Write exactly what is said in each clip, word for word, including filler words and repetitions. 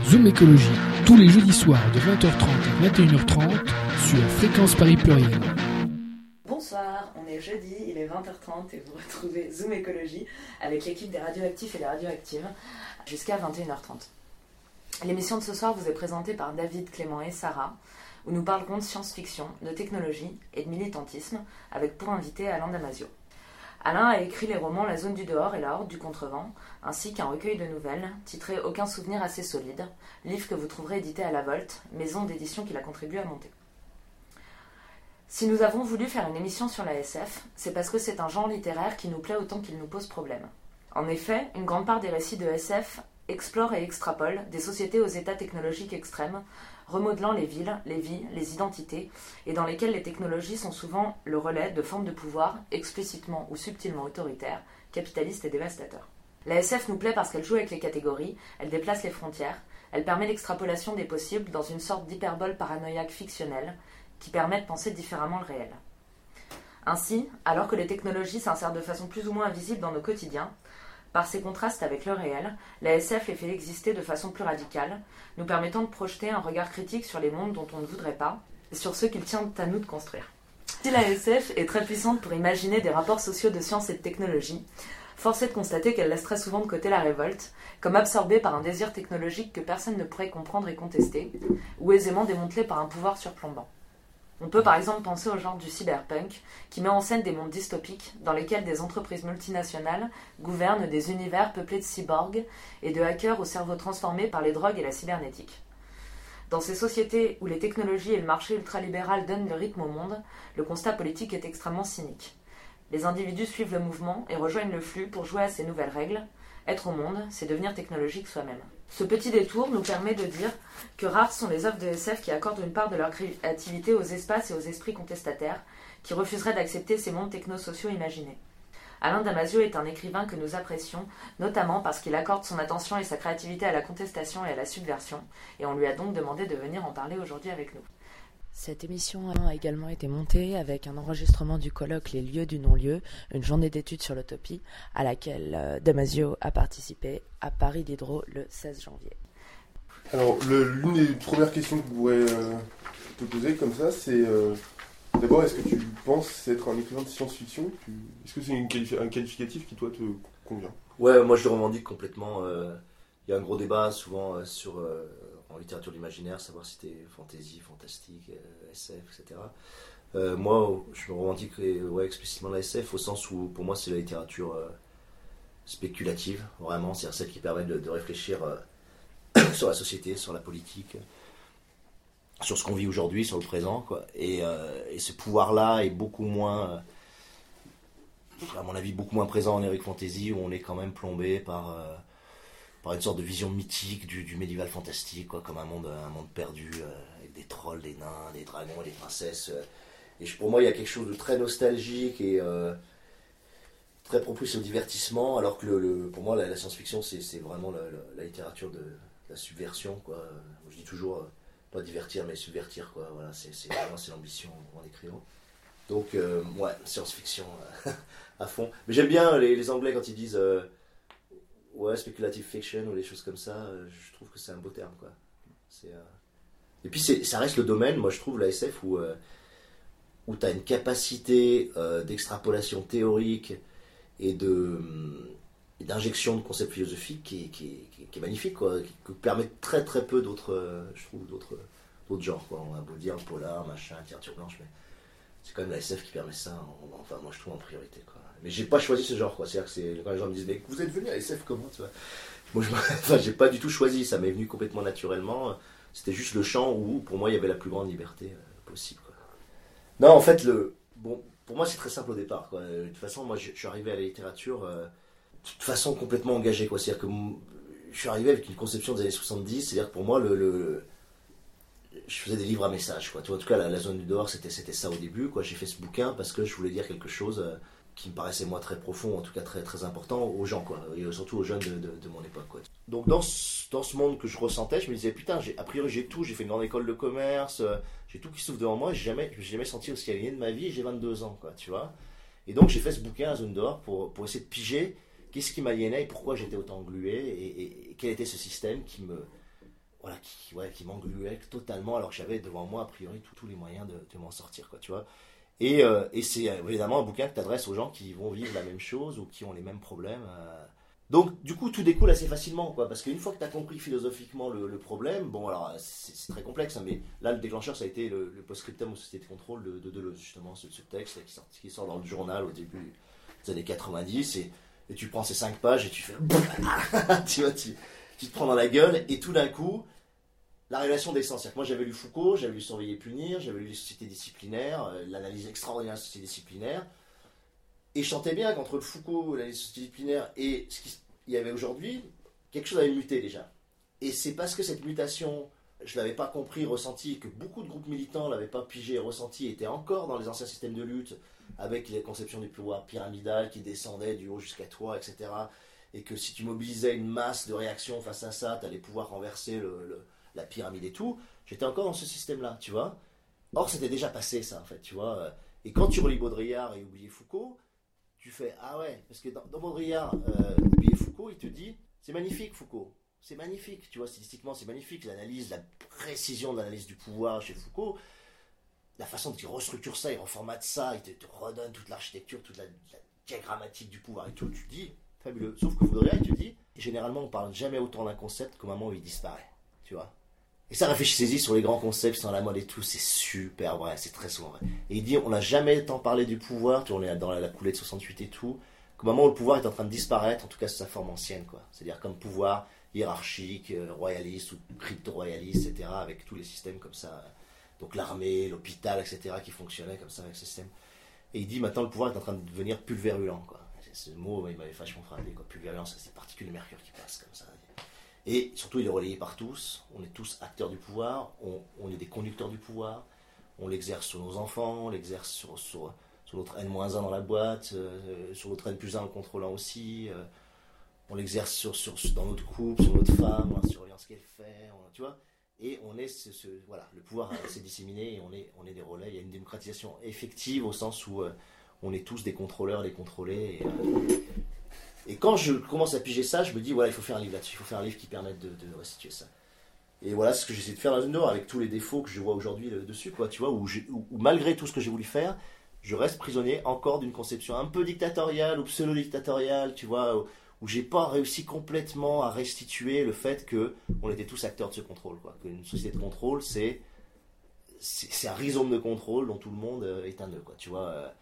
Zoom Écologie, tous les jeudis soirs de vingt heures trente à vingt et une heures trente sur Fréquence Paris Pluriel. Bonsoir, on est jeudi, il est vingt heures trente et vous retrouvez Zoom Écologie avec l'équipe des radioactifs et des radioactives jusqu'à vingt et une heures trente. L'émission de ce soir vous est présentée par David, Clément et Sarah, où nous parlerons de science-fiction, de technologie et de militantisme avec pour invité Alain Damasio. Alain a écrit les romans La zone du dehors et La horde du contrevent, ainsi qu'un recueil de nouvelles titré Aucun souvenir assez solide, livre que vous trouverez édité à La Volte, maison d'édition qu'il a contribué à monter. Si nous avons voulu faire une émission sur la S F, c'est parce que c'est un genre littéraire qui nous plaît autant qu'il nous pose problème. En effet, une grande part des récits de S F explorent et extrapolent des sociétés aux états technologiques extrêmes, remodelant les villes, les vies, les identités, et dans lesquelles les technologies sont souvent le relais de formes de pouvoir explicitement ou subtilement autoritaires, capitalistes et dévastateurs. La S F nous plaît parce qu'elle joue avec les catégories, elle déplace les frontières, elle permet l'extrapolation des possibles dans une sorte d'hyperbole paranoïaque fictionnelle qui permet de penser différemment le réel. Ainsi, alors que les technologies s'insèrent de façon plus ou moins invisible dans nos quotidiens, par ces contrastes avec le réel, la S F les fait exister de façon plus radicale, nous permettant de projeter un regard critique sur les mondes dont on ne voudrait pas, et sur ceux qu'il tient à nous de construire. Si la S F est très puissante pour imaginer des rapports sociaux de science et de technologie, force est de constater qu'elle laisse très souvent de côté la révolte, comme absorbée par un désir technologique que personne ne pourrait comprendre et contester, ou aisément démantelé par un pouvoir surplombant. On peut par exemple penser au genre du cyberpunk, qui met en scène des mondes dystopiques dans lesquels des entreprises multinationales gouvernent des univers peuplés de cyborgs et de hackers au cerveau transformé par les drogues et la cybernétique. Dans ces sociétés où les technologies et le marché ultralibéral donnent le rythme au monde, le constat politique est extrêmement cynique. Les individus suivent le mouvement et rejoignent le flux pour jouer à ces nouvelles règles. Être au monde, c'est devenir technologique soi-même. Ce petit détour nous permet de dire que rares sont les œuvres de S F qui accordent une part de leur créativité aux espaces et aux esprits contestataires qui refuseraient d'accepter ces mondes technosociaux imaginés. Alain Damasio est un écrivain que nous apprécions, notamment parce qu'il accorde son attention et sa créativité à la contestation et à la subversion, et on lui a donc demandé de venir en parler aujourd'hui avec nous. Cette émission a également été montée avec un enregistrement du colloque Les lieux du non-lieu, une journée d'études sur l'utopie, à laquelle Damasio a participé à Paris Diderot le seize janvier. Alors, le, l'une des premières questions que je pourrais euh, te poser comme ça, c'est euh, d'abord, est-ce que tu penses être un écrivain de science-fiction tu, Est-ce que c'est une qualifi- un qualificatif qui, toi, te convient ? Ouais, moi je le revendique complètement. Il euh, y a un gros débat souvent euh, sur... Euh, en littérature de l'imaginaire, savoir si c'était fantasy, fantastique, euh, S F, et cetera. Euh, moi, je me revendique ouais, explicitement la S F au sens où, pour moi, c'est la littérature euh, spéculative, vraiment, c'est-à-dire celle qui permet de, de réfléchir euh, sur la société, sur la politique, sur ce qu'on vit aujourd'hui, sur le présent, quoi. Et, euh, et ce pouvoir-là est beaucoup moins, euh, à mon avis, beaucoup moins présent en Heroic Fantasy, où on est quand même plombé par... Euh, par une sorte de vision mythique du, du médiéval fantastique, quoi, comme un monde, un monde perdu, euh, avec des trolls, des nains, des dragons et des princesses. Euh. Et je, pour moi, il y a quelque chose de très nostalgique et euh, très propice au divertissement, alors que le, le, pour moi, la, la science-fiction, c'est, c'est vraiment la, la, la littérature de, de la subversion, quoi. Je dis toujours, euh, pas divertir, mais subvertir, quoi. Voilà, c'est, c'est, vraiment, c'est l'ambition en écrivant. Donc, euh, ouais, science-fiction euh, à fond. Mais j'aime bien les, les Anglais quand ils disent... Euh, ouais, speculative fiction ou des choses comme ça, euh, je trouve que c'est un beau terme, quoi. C'est, euh... Et puis c'est, ça reste le domaine, moi je trouve, la S F, où, euh, où tu as une capacité euh, d'extrapolation théorique et, de, et d'injection de concepts philosophiques qui, qui, qui, qui est magnifique, quoi, qui, qui permet très très peu d'autres, euh, je trouve, d'autres, d'autres genres, quoi. On va beau dire polar, machin, littérature blanche, mais c'est quand même la S F qui permet ça, en, enfin moi je trouve en priorité, quoi. Mais j'ai pas choisi ce genre, quoi. C'est-à-dire que c'est, quand les gens me disent, mais vous êtes venu à S F comment, tu vois ? Moi, je, enfin, j'ai pas du tout choisi, ça m'est venu complètement naturellement. C'était juste le champ où, pour moi, il y avait la plus grande liberté euh, possible, quoi. Non, en fait, le, bon, pour moi, c'est très simple au départ, quoi. De toute façon, moi, je, je suis arrivé à la littérature euh, de toute façon complètement engagé, quoi. C'est-à-dire que je suis arrivé avec une conception des années soixante-dix, c'est-à-dire que pour moi, le, le je faisais des livres à message, quoi. Tu vois, en tout cas, la, la zone du dehors, c'était, c'était ça au début, quoi. J'ai fait ce bouquin parce que je voulais dire quelque chose euh, qui me paraissait, moi, très profond, en tout cas très, très important aux gens, quoi. Et surtout aux jeunes de, de, de mon époque, quoi. Donc, dans ce, dans ce monde que je ressentais, je me disais, putain, j'ai, a priori, j'ai tout. J'ai fait une grande école de commerce, euh, j'ai tout qui s'ouvre devant moi. J'ai jamais, je me suis jamais senti aussi aligné de ma vie et j'ai vingt-deux ans, quoi, tu vois. Et donc, j'ai fait ce bouquin à zone dehors pour, pour essayer de piger qu'est-ce qui m'aliénait et pourquoi j'étais autant englué et, et, et quel était ce système qui me voilà, qui, ouais, qui m'engluait totalement, alors que j'avais devant moi, a priori, tous les moyens de, de m'en sortir, quoi, tu vois. Et, euh, et c'est évidemment un bouquin que tu adresses aux gens qui vont vivre la même chose ou qui ont les mêmes problèmes. Euh. Donc, du coup, tout découle assez facilement, quoi, parce qu'une fois que tu as compris philosophiquement le, le problème, bon, alors, c'est, c'est très complexe, hein, mais là, le déclencheur, ça a été le, le post-scriptum aux sociétés de contrôle de, de Deleuze, justement, ce, ce texte qui sort, qui sort dans le journal au début des années quatre-vingt-dix, et, et tu prends ces cinq pages et tu fais. tu vois, tu, tu te prends dans la gueule, et tout d'un coup, la révélation des sens. C'est-à-dire que moi, j'avais lu Foucault, j'avais lu Surveiller et Punir, j'avais lu les sociétés disciplinaires, euh, l'analyse extraordinaire des sociétés disciplinaires. Et je sentais bien qu'entre le Foucault, l'analyse disciplinaire et ce qu'il y avait aujourd'hui, quelque chose avait muté déjà. Et c'est parce que cette mutation, je ne l'avais pas compris, ressenti, que beaucoup de groupes militants ne l'avaient pas pigé et ressenti, étaient encore dans les anciens systèmes de lutte, avec les conceptions du pouvoir pyramidal qui descendait du haut jusqu'à toi, et cetera. Et que si tu mobilisais une masse de réactions face à ça, tu allais pouvoir renverser le... le la pyramide et tout, j'étais encore dans ce système-là, tu vois. Or, c'était déjà passé, ça, en fait, tu vois. Et quand tu relis Baudrillard et oublier Foucault, tu fais, ah ouais, parce que dans, dans Baudrillard, euh, oublier Foucault, il te dit, c'est magnifique, Foucault, c'est magnifique, tu vois, stylistiquement, c'est magnifique, l'analyse, la précision de l'analyse du pouvoir chez Foucault, la façon dont il restructure ça, il reformate ça, il te, te redonne toute l'architecture, toute la, la diagrammatique du pouvoir et tout, tu te dis, fabuleux. Sauf que Baudrillard, il te dit, généralement, on parle jamais autant d'un concept qu'au moment où il disparaît, tu vois. Et ça, réfléchissez-y sur les grands concepts, sur la mode et tout, c'est super vrai, c'est très souvent vrai. Et il dit, on n'a jamais tant parlé du pouvoir, tu vois, on est dans la, la coulée de soixante-huit et tout, qu'au moment où le pouvoir est en train de disparaître, en tout cas sous sa forme ancienne, quoi. C'est-à-dire comme pouvoir hiérarchique, euh, royaliste ou crypto-royaliste, et cetera, avec tous les systèmes comme ça. Donc l'armée, l'hôpital, et cetera, qui fonctionnaient comme ça avec ce système. Et il dit, maintenant, le pouvoir est en train de devenir pulvérulent, quoi. Ce mot, il m'avait vachement frappé, quoi. Pulvérulent, c'est ces particules de mercure qui passent comme ça. Et surtout, il est relayé par tous. On est tous acteurs du pouvoir. On, on est des conducteurs du pouvoir. On l'exerce sur nos enfants. On l'exerce sur, sur, sur notre N moins un dans la boîte. Euh, sur notre N plus un en le contrôlant aussi. Euh, on l'exerce sur, sur, dans notre couple, sur notre femme. On surveille ce qu'elle fait. On, tu vois. Et on est ce, ce, voilà, le pouvoir s'est disséminé et on est, on est des relais. Il y a une démocratisation effective au sens où euh, on est tous des contrôleurs, des contrôlés. Et, euh, Et quand je commence à piger ça, je me dis, voilà, il faut faire un livre là-dessus, il faut faire un livre qui permette de, de restituer ça. Et voilà ce que j'essaie de faire dans une heure, avec tous les défauts que je vois aujourd'hui dessus, quoi, tu vois, où, où, où malgré tout ce que j'ai voulu faire, je reste prisonnier encore d'une conception un peu dictatoriale ou pseudo-dictatoriale, tu vois, où, où j'ai pas réussi complètement à restituer le fait qu'on était tous acteurs de ce contrôle, quoi. Qu'une société de contrôle, c'est, c'est, c'est un rhizome de contrôle dont tout le monde est un nœud, quoi, tu vois.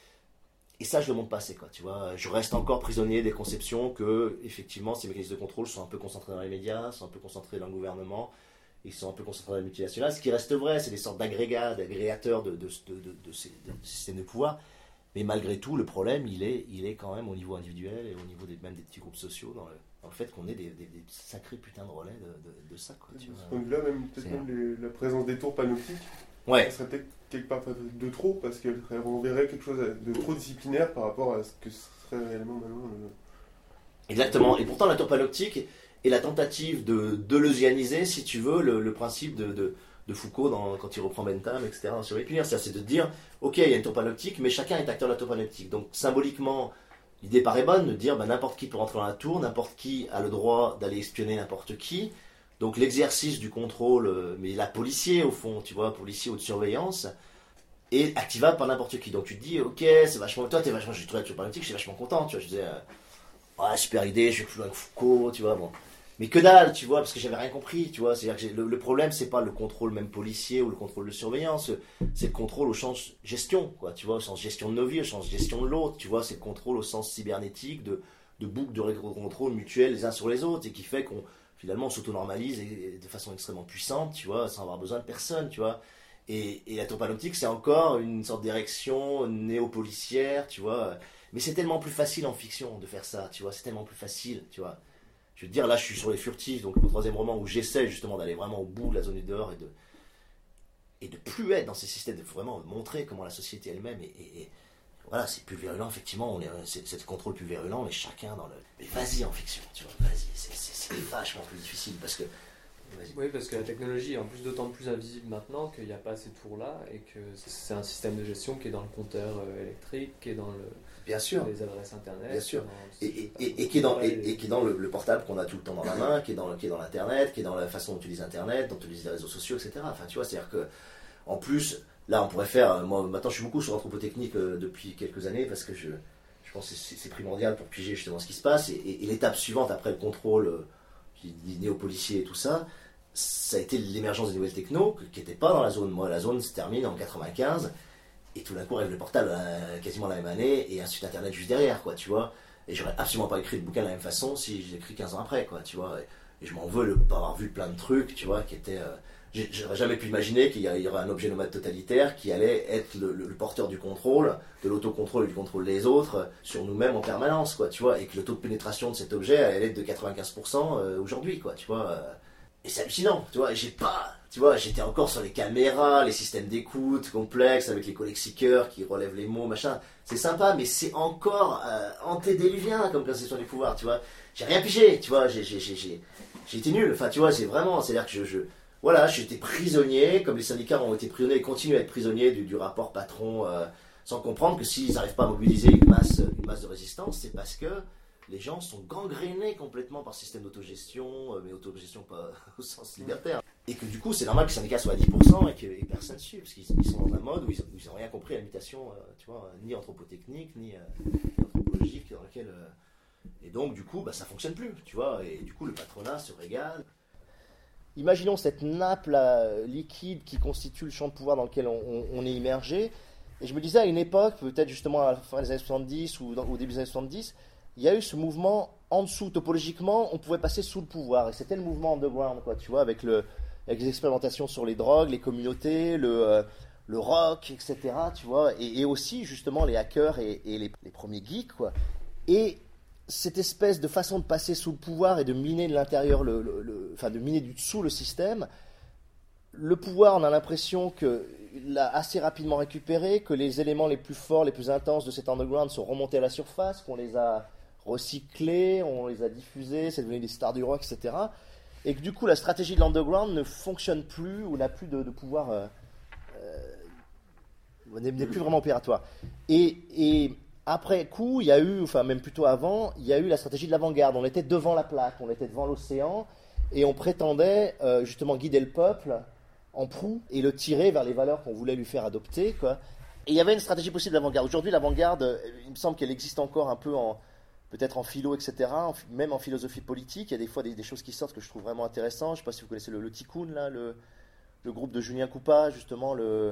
Et ça, je ne le montre pas assez, quoi, tu vois. Je reste encore prisonnier des conceptions que, effectivement, ces mécanismes de contrôle sont un peu concentrés dans les médias, sont un peu concentrés dans le gouvernement, ils sont un peu concentrés dans la multinationale. Ce qui reste vrai, c'est des sortes d'agrégats, d'agrégateurs de, de, de, de, de, ces, de ces systèmes de pouvoir. Mais malgré tout, le problème, il est, il est quand même au niveau individuel et au niveau des, même des petits groupes sociaux, dans le, dans le fait qu'on ait des, des, des sacrés putains de relais de, de, de ça, quoi. De ce point de vue-là, même peut-être même les, la présence des tours panoptiques, ouais. Ça serait peut-être quelque part de trop, parce qu'elle renverrait quelque chose de trop disciplinaire par rapport à ce que ce serait réellement maintenant le... Exactement. Et pourtant, la tour panoptique est la tentative de deleuzianiser, si tu veux, le, le principe de... de de Foucault dans, quand il reprend Bentham, et cetera. Sur les punir, c'est de dire, ok, il y a une tour panoptique, mais chacun est acteur de la tour panoptique. Donc symboliquement, l'idée paraît bonne de dire, ben, n'importe qui peut rentrer dans la tour, n'importe qui a le droit d'aller espionner n'importe qui. Donc l'exercice du contrôle, mais la policier au fond, tu vois, policier ou de surveillance, est activable par n'importe qui. Donc tu te dis, ok, c'est vachement, toi t'es vachement, j'ai trouvé la tour panoptique, je suis vachement content, tu vois, je disais, euh, ouais, super idée, je vais plus loin que Foucault, tu vois, bon. Mais que dalle, tu vois, parce que j'avais rien compris, tu vois. C'est-à-dire que le, le problème, c'est pas le contrôle même policier ou le contrôle de surveillance, c'est le contrôle au sens gestion, quoi, tu vois, au sens gestion de nos vies, au sens gestion de l'autre, tu vois, c'est le contrôle au sens cybernétique, de, de boucles de contrôle mutuel les uns sur les autres, et qui fait qu'on, finalement, on s'auto-normalise et, et de façon extrêmement puissante, tu vois, sans avoir besoin de personne, tu vois. Et, et la tour panoptique, c'est encore une sorte d'érection néo-policière, tu vois. Mais c'est tellement plus facile en fiction de faire ça, tu vois, c'est tellement plus facile, tu vois. Je veux dire, là, je suis sur les furtifs, donc le troisième roman où j'essaie justement d'aller vraiment au bout de la zone du dehors et de, et de plus être dans ces systèmes, de vraiment montrer comment la société elle-même est. Et, et, voilà, c'est plus virulent, effectivement, on est, c'est, c'est le contrôle plus virulent, on est chacun dans le. Mais vas-y en fiction, tu vois, vas-y, c'est, c'est, c'est vachement plus difficile parce que Oui, parce que la technologie est en plus d'autant plus invisible maintenant qu'il n'y a pas ces tours-là et que c'est un système de gestion qui est dans le compteur électrique, qui est dans le, Bien sûr. les adresses internet. Bien sûr. Dans, et, et, et, et qui est dans, et, et qui est dans le, le portable qu'on a tout le temps dans la main, qui est dans, qui est dans l'internet, qui est dans la façon dont on utilise internet, dont on utilise les réseaux sociaux, et cetera. Enfin, tu vois, c'est-à-dire que, en plus, là, on pourrait faire. Moi, maintenant, je suis beaucoup sur l'anthropotechnique euh, depuis quelques années parce que je, je pense que c'est, c'est primordial pour piger justement ce qui se passe. Et, et, et l'étape suivante après le contrôle euh, des néo-policiers et tout ça, ça a été l'émergence des nouvelles techno qui n'étaient pas dans la zone. Moi, la zone se termine en quatre-vingt-quinze. Et tout d'un coup arrive le portable euh, quasiment la même année et un site internet juste derrière, quoi, tu vois. Et j'aurais absolument pas écrit le bouquin de la même façon si je l'ai écrit quinze ans après, quoi, tu vois. Et, et je m'en veux de pas avoir vu plein de trucs, tu vois, qui étaient. Euh, j'aurais jamais pu imaginer qu'il y aurait un objet nomade totalitaire qui allait être le, le, le porteur du contrôle, de l'autocontrôle et du contrôle des autres sur nous-mêmes en permanence, quoi, tu vois. Et que le taux de pénétration de cet objet allait être de quatre-vingt-quinze pour cent euh, aujourd'hui, quoi, tu vois. Euh, et c'est hallucinant, tu vois. J'ai pas. Tu vois, j'étais encore sur les caméras, les systèmes d'écoute complexes avec les codec-seekers qui relèvent les mots, machin. C'est sympa, mais c'est encore euh, antédéluvien comme conception du pouvoir, tu vois. J'ai rien pigé, tu vois, j'ai, j'ai, j'ai, j'ai, j'ai été nul. Enfin, tu vois, c'est vraiment, c'est-à-dire que je, je voilà, j'étais prisonnier, comme les syndicats ont été prisonniers et continuent à être prisonniers du, du rapport patron, euh, sans comprendre que s'ils n'arrivent pas à mobiliser une masse, une masse de résistance, c'est parce que les gens sont gangrénés complètement par le système d'autogestion, euh, mais autogestion pas au sens libertaire. Et que du coup, c'est normal que les syndicats soient à dix pour cent et que et personne ne suit, parce qu'ils ils sont dans un mode où ils n'ont rien compris à l'imitation, euh, tu vois, ni anthropotechnique, ni euh, anthropologique, dans lequel. Euh, et donc, du coup, bah, ça ne fonctionne plus, tu vois, et du coup, le patronat se régale. Imaginons cette nappe là, liquide qui constitue le champ de pouvoir dans lequel on, on, on est immergé. Et je me disais, à une époque, peut-être justement à la fin des années soixante-dix ou dans, au début des années soixante-dix, il y a eu ce mouvement en dessous, topologiquement, on pouvait passer sous le pouvoir. Et c'était le mouvement underground, quoi, tu vois, avec, le, avec les expérimentations sur les drogues, les communautés, le, euh, le rock, et cetera, tu vois, et, et aussi, justement, les hackers et, et les, les premiers geeks, quoi. Et cette espèce de façon de passer sous le pouvoir et de miner de l'intérieur, le, le, le, enfin, de miner du dessous le système, le pouvoir, on a l'impression qu'il l'a assez rapidement récupéré, que les éléments les plus forts, les plus intenses de cet underground sont remontés à la surface, qu'on les a recyclés, on les a diffusés, c'est devenu des stars du rock, et cetera. Et que du coup, la stratégie de l'underground ne fonctionne plus ou n'a plus de, de pouvoir, euh, euh, n'est, n'est plus vraiment opératoire. Et, et après coup, il y a eu, enfin même plutôt avant, il y a eu la stratégie de l'avant-garde. On était devant la plaque, on était devant l'océan, et on prétendait euh, justement guider le peuple en proue et le tirer vers les valeurs qu'on voulait lui faire adopter, quoi. Et il y avait une stratégie possible d'avant-garde. Aujourd'hui, l'avant-garde, il me semble qu'elle existe encore un peu en, peut-être en philo, et cetera, en, même en philosophie politique. Il y a des fois des, des choses qui sortent que je trouve vraiment intéressantes. Je ne sais pas si vous connaissez le, le Tikkun, là, le, le groupe de Julien Coupa, justement, le,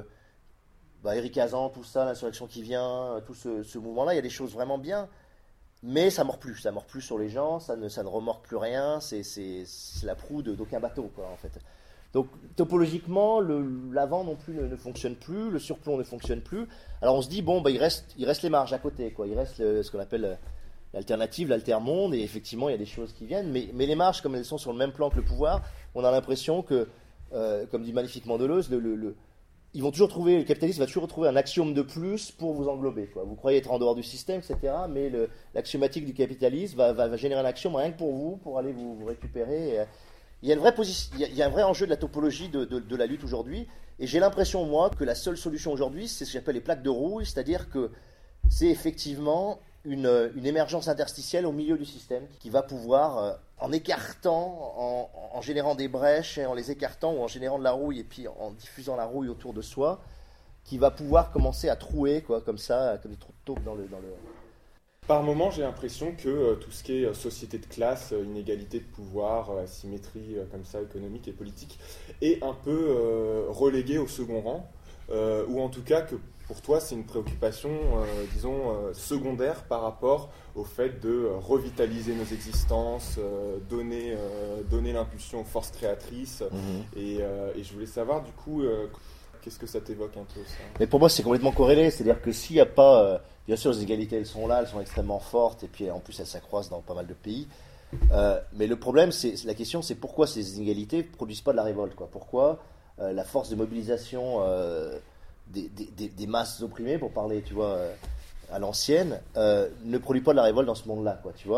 bah, Éric Hazan, tout ça, l'insurrection qui vient, tout ce, ce mouvement-là. Il y a des choses vraiment bien, mais ça ne mord plus. Ça ne mord plus sur les gens, ça ne, ça ne remorque plus rien. C'est, c'est, c'est la proue de, d'aucun bateau, quoi, en fait. Donc, topologiquement, le, l'avant non plus ne, ne fonctionne plus, le surplomb ne fonctionne plus. Alors, on se dit, bon, bah, il, reste, il reste les marges à côté, quoi. Il reste le, ce qu'on appelle l'alternative, l'altermonde, et effectivement, il y a des choses qui viennent. Mais, mais les marges, comme elles sont sur le même plan que le pouvoir, on a l'impression que, euh, comme dit magnifiquement Deleuze, le, le, le, ils vont toujours trouver, le capitalisme va toujours retrouver un axiome de plus pour vous englober, quoi. Vous croyez être en dehors du système, et cetera, mais le, l'axiomatique du capitalisme va, va, va générer un axiome rien que pour vous, pour aller vous, vous récupérer. Et, Il y, a une vraie position, il, y a, il y a un vrai enjeu de la topologie de, de, de la lutte aujourd'hui, et j'ai l'impression, moi, que la seule solution aujourd'hui, c'est ce que j'appelle les plaques de rouille, c'est-à-dire que c'est effectivement une, une émergence interstitielle au milieu du système qui va pouvoir, euh, en écartant, en, en générant des brèches, et en les écartant, ou en générant de la rouille, et puis en diffusant la rouille autour de soi, qui va pouvoir commencer à trouer, quoi, comme ça, comme des trous de taupe dans le... Dans le Par moments, j'ai l'impression que euh, tout ce qui est euh, société de classe, euh, inégalité de pouvoir, euh, asymétrie euh, comme ça, économique et politique, est un peu euh, relégué au second rang, euh, ou en tout cas que pour toi, c'est une préoccupation, euh, disons, euh, secondaire par rapport au fait de euh, revitaliser nos existences, euh, donner, euh, donner l'impulsion aux forces créatrices. Mmh. Et, euh, et je voulais savoir, du coup, euh, qu'est-ce que ça t'évoque un peu, ça ? Mais pour moi, c'est complètement corrélé, c'est-à-dire que s'il n'y a pas... Euh... Bien sûr, les inégalités, elles sont là, elles sont extrêmement fortes, et puis en plus, elles s'accroissent dans pas mal de pays. Euh, mais le problème, c'est, la question, c'est pourquoi ces inégalités ne produisent pas de la révolte, quoi. Pourquoi euh, la force de mobilisation euh, des, des, des masses opprimées, pour parler, tu vois, euh, à l'ancienne, euh, ne produit pas de la révolte dans ce monde-là, quoi, tu vois.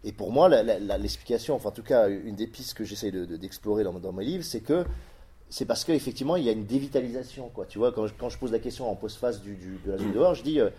Et pour moi, la, la, la, l'explication, enfin en tout cas, une des pistes que j'essaie de, de, d'explorer dans, dans mes livres, c'est que c'est parce qu'effectivement, il y a une dévitalisation, quoi. Tu vois, quand je, quand je pose la question en postface du, du, de la zone dehors, je dis, euh,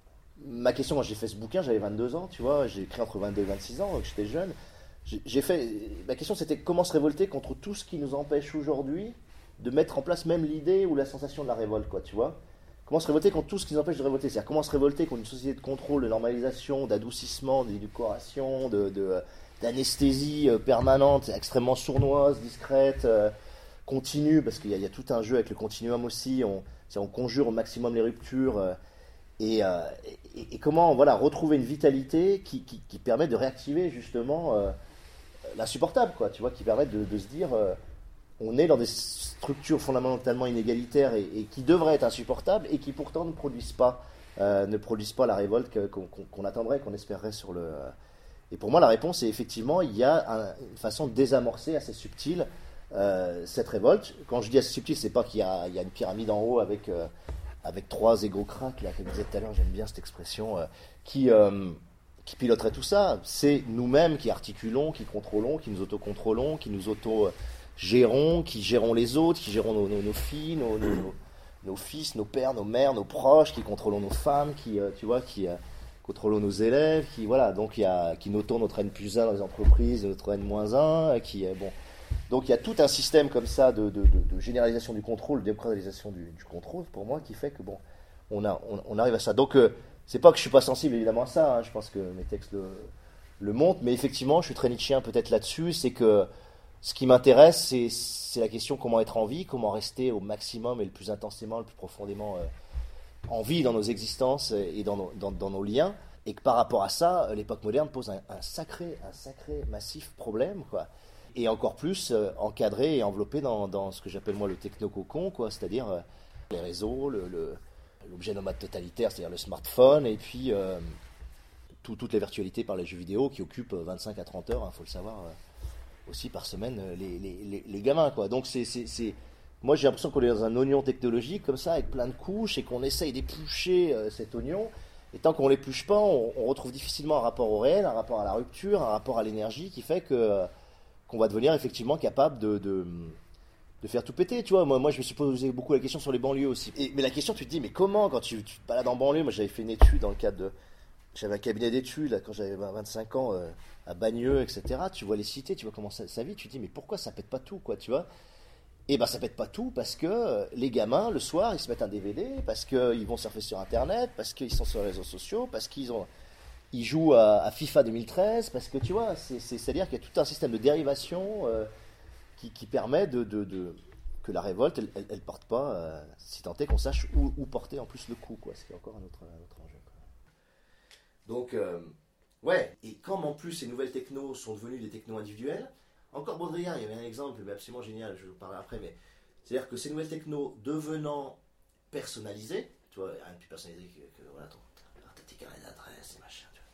ma question, quand j'ai fait ce bouquin, j'avais vingt-deux ans, tu vois, j'ai écrit entre vingt-deux et vingt-six ans, donc j'étais jeune. J'ai, j'ai fait, ma question, c'était comment se révolter contre tout ce qui nous empêche aujourd'hui de mettre en place même l'idée ou la sensation de la révolte, quoi, tu vois. Comment se révolter contre tout ce qui nous empêche de révolter, c'est-à-dire comment se révolter contre une société de contrôle, de normalisation, d'adoucissement, d'édulcoration, de, de, d'anesthésie permanente, extrêmement sournoise, discrète, euh, continue, parce qu'il y a, il y a tout un jeu avec le continuum aussi, on, on conjure au maximum les ruptures, euh, et, euh, et, et comment voilà, retrouver une vitalité qui, qui, qui permet de réactiver justement euh, l'insupportable, quoi, tu vois, qui permet de, de se dire... Euh, on est dans des structures fondamentalement inégalitaires et, et qui devraient être insupportables et qui pourtant ne produisent pas, euh, ne produisent pas la révolte que, qu'on, qu'on attendrait, qu'on espérerait sur le... Et pour moi, la réponse est effectivement, il y a un, une façon de désamorcer assez subtile euh, cette révolte. Quand je dis assez subtile, c'est pas qu'il y a, il y a une pyramide en haut avec, euh, avec trois égaux cracks, là, comme je disais tout à l'heure, j'aime bien cette expression, euh, qui, euh, qui piloterait tout ça. C'est nous-mêmes qui articulons, qui contrôlons, qui nous autocontrôlons, qui nous auto... gérons, qui gérons les autres, qui gérons nos, nos, nos filles, nos, nos, nos, nos fils, nos pères, nos mères, nos proches, qui contrôlons nos femmes, qui, euh, tu vois, qui euh, contrôlons nos élèves, qui, voilà, donc il y a, qui notons notre N plus un dans les entreprises, notre N moins un, qui, euh, bon. Donc il y a tout un système comme ça de, de, de, de généralisation du contrôle, de démocratisation du, du contrôle, pour moi, qui fait que, bon, on, a, on, on arrive à ça. Donc, euh, c'est pas que je suis pas sensible, évidemment, à ça, hein, je pense que mes textes le, le montrent, mais effectivement, je suis très nietzschéen peut-être là-dessus, c'est que ce qui m'intéresse, c'est, c'est la question comment être en vie, comment rester au maximum et le plus intensément, le plus profondément euh, en vie dans nos existences et dans nos, dans, dans nos liens. Et que par rapport à ça, l'époque moderne pose un, un, sacré, un sacré, massif problème, quoi. Et encore plus euh, encadré et enveloppé dans, dans ce que j'appelle moi le techno-cocon, quoi. C'est-à-dire euh, les réseaux, le, le, l'objet nomade totalitaire, c'est-à-dire le smartphone, et puis euh, tout, toutes les virtualités par les jeux vidéo qui occupent vingt-cinq à trente heures, il hein, faut le savoir. Euh, aussi par semaine les, les, les, les gamins, quoi. Donc c'est, c'est, c'est... moi j'ai l'impression qu'on est dans un oignon technologique comme ça avec plein de couches et qu'on essaye d'éplucher euh, cet oignon, et tant qu'on l'épluche pas on, on retrouve difficilement un rapport au réel, un rapport à la rupture, un rapport à l'énergie qui fait que euh, qu'on va devenir effectivement capable de, de, de faire tout péter, tu vois. Moi, moi je me suis posé beaucoup la question sur les banlieues aussi, et, mais la question tu te dis mais comment quand tu, tu te balades en banlieue, moi j'avais fait une étude dans le cadre de J'avais un cabinet d'études là, quand j'avais vingt-cinq ans euh, à Bagneux, et cetera. Tu vois les cités, tu vois comment ça, ça vit, tu te dis mais pourquoi ça pète pas tout, quoi, tu vois. Et ben ça pète pas tout parce que euh, les gamins le soir ils se mettent un D V D, parce qu'ils vont surfer sur internet, parce qu'ils sont sur les réseaux sociaux, parce qu'ils ont ils jouent à, à FIFA deux mille treize, parce que tu vois, c'est, c'est, c'est-à-dire qu'il y a tout un système de dérivation euh, qui, qui permet de, de, de que la révolte elle, elle, elle porte pas, euh, si tant est qu'on sache où, où porter en plus le coup, quoi, ce qui est encore un autre, un autre enjeu. Donc, euh, ouais, et comme en plus ces nouvelles technos sont devenues des technos individuelles, encore Baudrillard, il y avait un exemple mais absolument génial, je vais vous parler après, mais c'est-à-dire que ces nouvelles technos devenant personnalisées, tu vois, rien de plus personnalisé que, que voilà, ton, tes carrés d'adresse et machin, tu vois.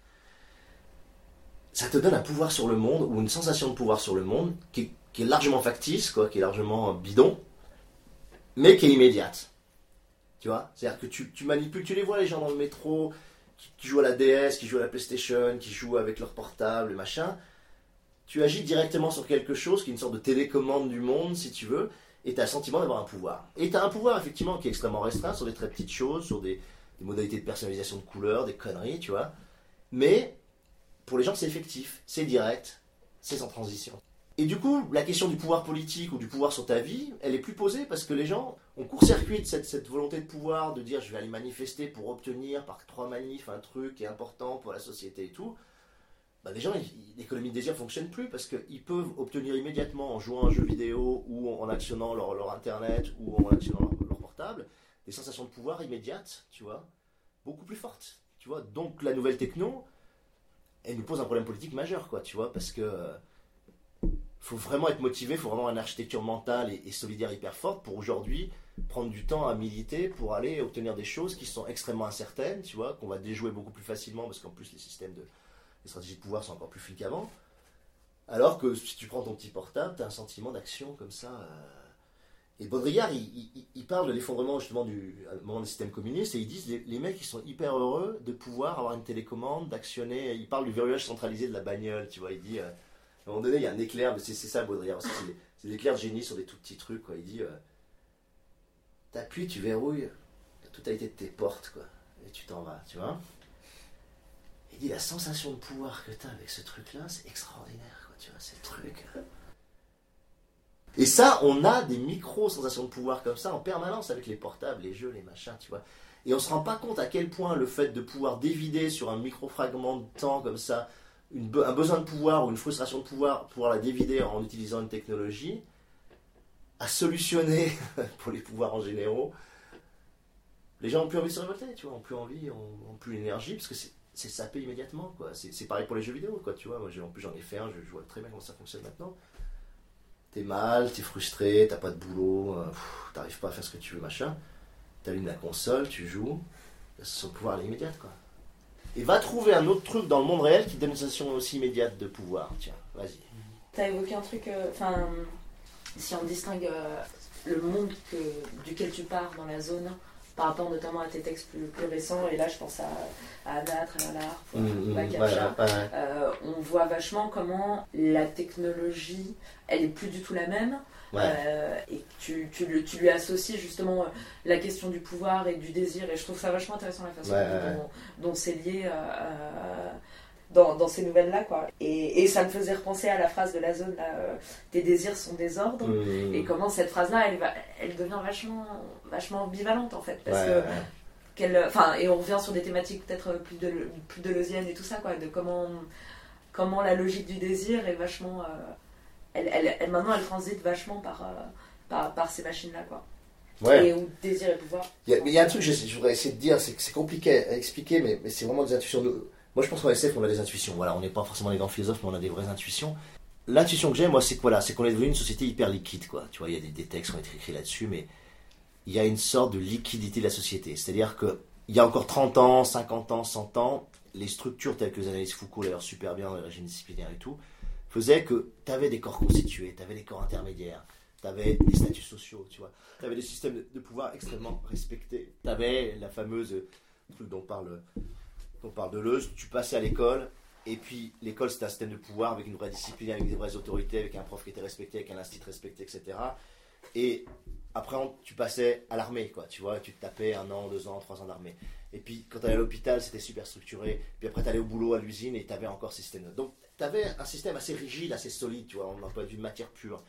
Ça te donne un pouvoir sur le monde, ou une sensation de pouvoir sur le monde, qui est, qui est largement factice, quoi, qui est largement bidon, mais qui est immédiate. Tu vois, c'est-à-dire que tu, tu manipules, tu les vois les gens dans le métro, qui jouent à la D S, qui jouent à la PlayStation, qui jouent avec leur portable, machin, tu agis directement sur quelque chose qui est une sorte de télécommande du monde, si tu veux, et tu as le sentiment d'avoir un pouvoir. Et tu as un pouvoir, effectivement, qui est extrêmement restreint sur des très petites choses, sur des, des modalités de personnalisation de couleurs, des conneries, tu vois. Mais pour les gens, c'est effectif, c'est direct, c'est sans transition. Et du coup, la question du pouvoir politique ou du pouvoir sur ta vie, elle est plus posée parce que les gens ont court-circuit cette, cette volonté de pouvoir, de dire je vais aller manifester pour obtenir par trois manifs un truc qui est important pour la société et tout. Bah, les gens, ils, l'économie de désir ne fonctionne plus parce qu'ils peuvent obtenir immédiatement en jouant à un jeu vidéo ou en actionnant leur, leur internet ou en actionnant leur, leur portable, des sensations de pouvoir immédiates, tu vois, beaucoup plus fortes. Tu vois. Donc la nouvelle techno, elle nous pose un problème politique majeur, quoi, tu vois, parce que il faut vraiment être motivé, il faut vraiment avoir une architecture mentale et, et solidaire hyper forte pour aujourd'hui prendre du temps à militer pour aller obtenir des choses qui sont extrêmement incertaines, tu vois, qu'on va déjouer beaucoup plus facilement parce qu'en plus les systèmes de les stratégies de pouvoir sont encore plus fines qu'avant. Alors que si tu prends ton petit portable, tu as un sentiment d'action comme ça. Euh, Et Baudrillard, il, il, il parle de l'effondrement justement du moment du système communiste et ils disent les, les mecs ils sont hyper heureux de pouvoir avoir une télécommande, d'actionner. Il parle du verrouillage centralisé de la bagnole, tu vois. Il dit, euh, à un moment donné, il y a un éclair, mais c'est, c'est ça Baudrillard aussi, c'est, c'est des éclairs de génie sur des tout petits trucs, quoi. Il dit, euh, t'appuies, tu verrouilles la totalité de tes portes, quoi, et tu t'en vas, tu vois. Il dit, la sensation de pouvoir que t'as avec ce truc-là, c'est extraordinaire, quoi, tu vois, c'est le truc. Et ça, on a des micro-sensations de pouvoir comme ça en permanence avec les portables, les jeux, les machins, tu vois. Et on ne se rend pas compte à quel point le fait de pouvoir dévider sur un micro-fragment de temps comme ça, une be- un besoin de pouvoir ou une frustration de pouvoir, pouvoir la dévider en utilisant une technologie, a solutionné, pour les pouvoirs en généraux, les gens n'ont plus envie de se révolter, tu vois, n'ont plus envie, n'ont plus l'énergie, parce que c'est, c'est sapé immédiatement, quoi. C'est, c'est pareil pour les jeux vidéo, quoi, tu vois. Moi, j'ai, en plus, j'en ai fait un, je, je vois très bien comment ça fonctionne maintenant. T'es mal, t'es frustré, t'as pas de boulot, euh, pff, t'arrives pas à faire ce que tu veux, machin. T'allumes la console, tu joues, son pouvoir elle est immédiate, quoi. Et va trouver un autre truc dans le monde réel qui donne une sensation aussi immédiate de pouvoir. Tiens, vas-y. T'as évoqué un truc, enfin, euh, si on distingue euh, le monde que, duquel tu pars dans la zone, par rapport notamment à tes textes plus, plus récents, et là je pense à, à Anna, Travers l'Art, Mmh, à mmh, Captcha, ouais, ouais. euh, on voit vachement comment la technologie, elle est plus du tout la même, Ouais. euh, et tu, tu, le- tu lui associes justement euh, la question du pouvoir et du désir, et je trouve ça vachement intéressant la façon Ouais, dont, ouais. dont c'est lié euh, euh, dans, dans ces nouvelles-là, quoi. Et, et ça me faisait repenser à la phrase de la zone, là, euh, tes désirs sont des ordres. Mmh. Et comment cette phrase-là, elle, va, elle devient vachement, vachement ambivalente en fait, parce Ouais, que ouais. qu'elle, enfin, et on revient sur des thématiques peut-être plus de, plus deleuziennes et tout ça, quoi, de comment, comment la logique du désir est vachement, euh, elle, elle, elle, maintenant, elle transite vachement par, euh, par, par ces machines-là, quoi. Ouais. Et où désir et pouvoir. Il y a, mais il y a un truc que je, je voudrais essayer de dire, c'est que c'est compliqué à expliquer, mais, mais c'est vraiment des intuitions. De... Moi, je pense qu'en S F, on a des intuitions. Voilà, on n'est pas forcément des grands philosophes, mais on a des vraies intuitions. L'intuition que j'ai, moi, c'est que voilà, c'est qu'on est devenu une société hyper liquide, quoi. Tu vois, il y a des, des textes qui ont été écrits là-dessus, mais il y a une sorte de liquidité de la société. C'est-à-dire que il y a encore trente ans, cinquante ans, cent ans, les structures telles que les analyses Foucault, d'ailleurs super bien dans les régimes disciplinaires et tout, faisaient que tu avais des corps constitués, tu avais des corps intermédiaires, tu avais des statuts sociaux, tu vois. Tu avais des systèmes de, de pouvoir extrêmement respectés. Tu avais la fameuse truc dont parle, dont parle Deleuze, tu passais à l'école, et puis l'école c'était un système de pouvoir avec une vraie discipline, avec des vraies autorités, avec un prof qui était respecté, avec un institut respecté, et cetera. Et après, on- tu passais à l'armée, quoi, tu vois, tu te tapais un an, deux ans, trois ans d'armée. Et puis, quand tu allais à l'hôpital, c'était super structuré. Puis après, tu allais au boulot, à l'usine, et tu avais encore ce système. Donc, tu avais un système assez rigide, assez solide, tu vois, d'un point de vue de matière pure.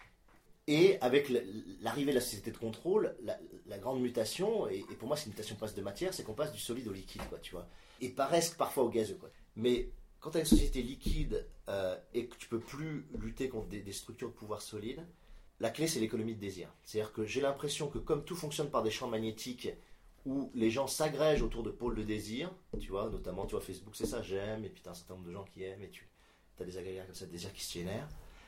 Et avec le- l'arrivée de la société de contrôle, la, la grande mutation, et, et pour moi, c'est une mutation passe de matière, c'est qu'on passe du solide au liquide, quoi, tu vois. Et presque parfois au gazeux, quoi. Mais quand tu as une société liquide euh, et que tu peux plus lutter contre des, des structures de pouvoir solides, la clé, c'est l'économie de désir. C'est-à-dire que j'ai l'impression que comme tout fonctionne par des champs magnétiques où les gens s'agrègent autour de pôles de désir, tu vois, notamment, tu vois, Facebook, c'est ça, j'aime, et puis tu as un certain nombre de gens qui aiment, et tu as des agrégats comme ça de désir qui se génèrent.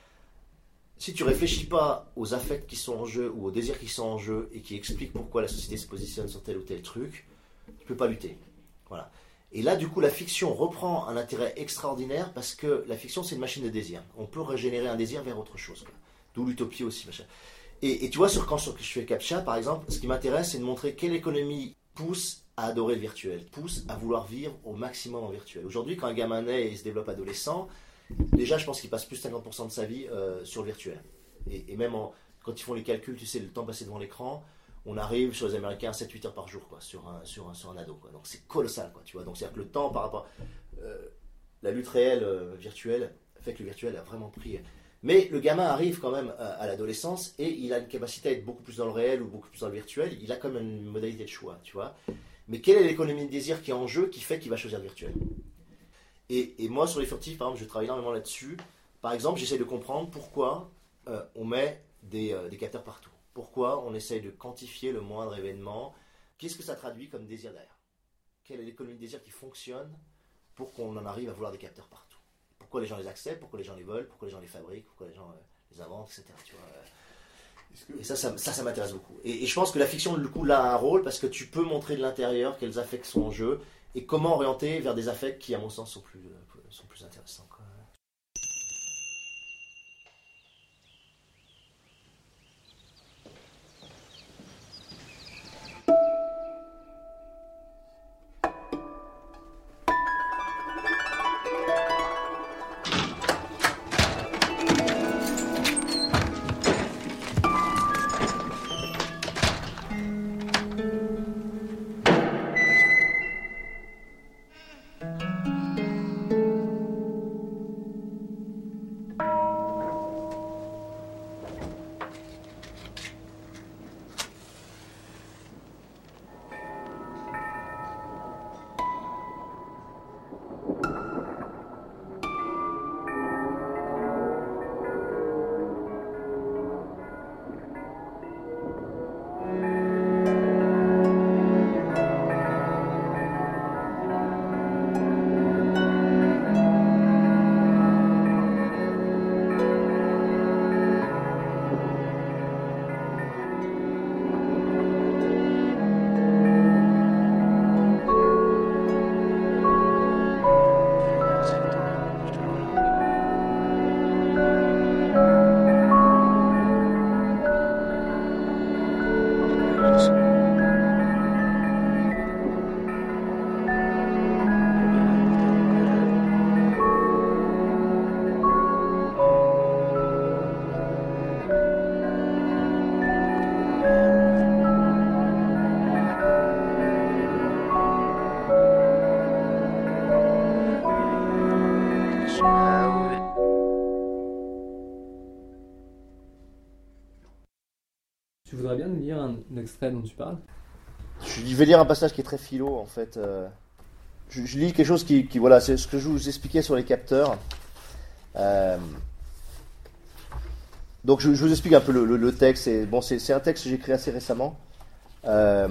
Si tu réfléchis pas aux affects qui sont en jeu ou aux désirs qui sont en jeu et qui expliquent pourquoi la société se positionne sur tel ou tel truc, tu peux pas lutter. Voilà. Et là, du coup, la fiction reprend un intérêt extraordinaire parce que la fiction, c'est une machine de désir. On peut régénérer un désir vers autre chose, quoi. D'où l'utopie aussi, machin. Et, et tu vois, sur, quand sur, je fais Captcha, par exemple, ce qui m'intéresse, c'est de montrer quelle économie pousse à adorer le virtuel, pousse à vouloir vivre au maximum en virtuel. Aujourd'hui, quand un gamin naît et se développe adolescent, déjà, je pense qu'il passe plus de cinquante pour cent de sa vie euh, sur le virtuel. Et, et même en, quand ils font les calculs, tu sais, le temps passé devant l'écran, on arrive sur les Américains à sept à huit heures par jour, quoi, sur un, sur un, sur un ado, quoi. Donc c'est colossal, quoi, tu vois. Donc c'est-à-dire que le temps par rapport... Euh, la lutte réelle, euh, virtuelle, fait que le virtuel a vraiment pris... Mais le gamin arrive quand même à, à l'adolescence et il a une capacité à être beaucoup plus dans le réel ou beaucoup plus dans le virtuel. Il a quand même une modalité de choix, tu vois. Mais quelle est l'économie de désir qui est en jeu qui fait qu'il va choisir le virtuel ? et, et moi, sur les furtifs, par exemple, je travaille énormément là-dessus. Par exemple, j'essaie de comprendre pourquoi euh, on met des, euh, des capteurs partout. Pourquoi on essaye de quantifier le moindre événement. Qu'est-ce que ça traduit comme désir derrière ? Quelle est l'économie de désir qui fonctionne pour qu'on en arrive à vouloir des capteurs partout ? Pourquoi les gens les acceptent, pourquoi les gens les veulent, pourquoi les gens les fabriquent, pourquoi les gens euh, les inventent, et cetera. Tu vois, euh. Et ça, ça, ça, ça m'intéresse beaucoup. Et, et je pense que la fiction, du coup, là, a un rôle parce que tu peux montrer de l'intérieur quels affects sont en jeu et comment orienter vers des affects qui, à mon sens, sont plus, euh, sont plus intéressants, quoi. Tu voudrais bien nous lire un, un extrait dont tu parles? Je vais lire un passage qui est très philo, en fait. Euh, je, je lis quelque chose qui, qui, voilà, c'est ce que je vous expliquais sur les capteurs. Euh, donc, je, je vous explique un peu le, le, le texte. Et, bon, c'est, c'est un texte que j'ai écrit assez récemment. Euh,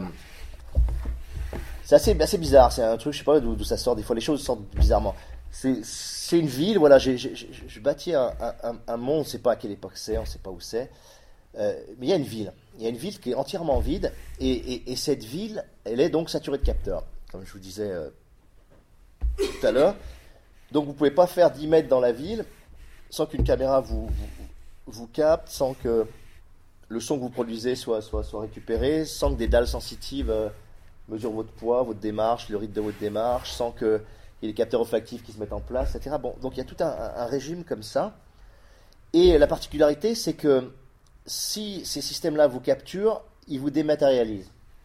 c'est assez, assez bizarre. C'est un truc, je sais pas d'où, d'où ça sort. Des fois, les choses sortent bizarrement. C'est, c'est une ville. Voilà, j'ai, j'ai, j'ai, je bâtis un, un, un monde. On ne sait pas à quelle époque c'est, on ne sait pas où c'est. Euh, mais il y a une ville. Il y a une ville qui est entièrement vide. Et, et, et cette ville, elle est donc saturée de capteurs, comme je vous disais euh, tout à l'heure. Donc, vous ne pouvez pas faire dix mètres dans la ville sans qu'une caméra vous, vous, vous capte, sans que le son que vous produisez soit, soit, soit récupéré, sans que des dalles sensitives euh, mesurent votre poids, votre démarche, le rythme de votre démarche, sans qu'il y ait des capteurs olfactifs qui se mettent en place, et cetera. Bon, donc il y a tout un, un, un régime comme ça. Et la particularité, c'est que si ces systèmes-là vous capturent, ils vous dématérialisent.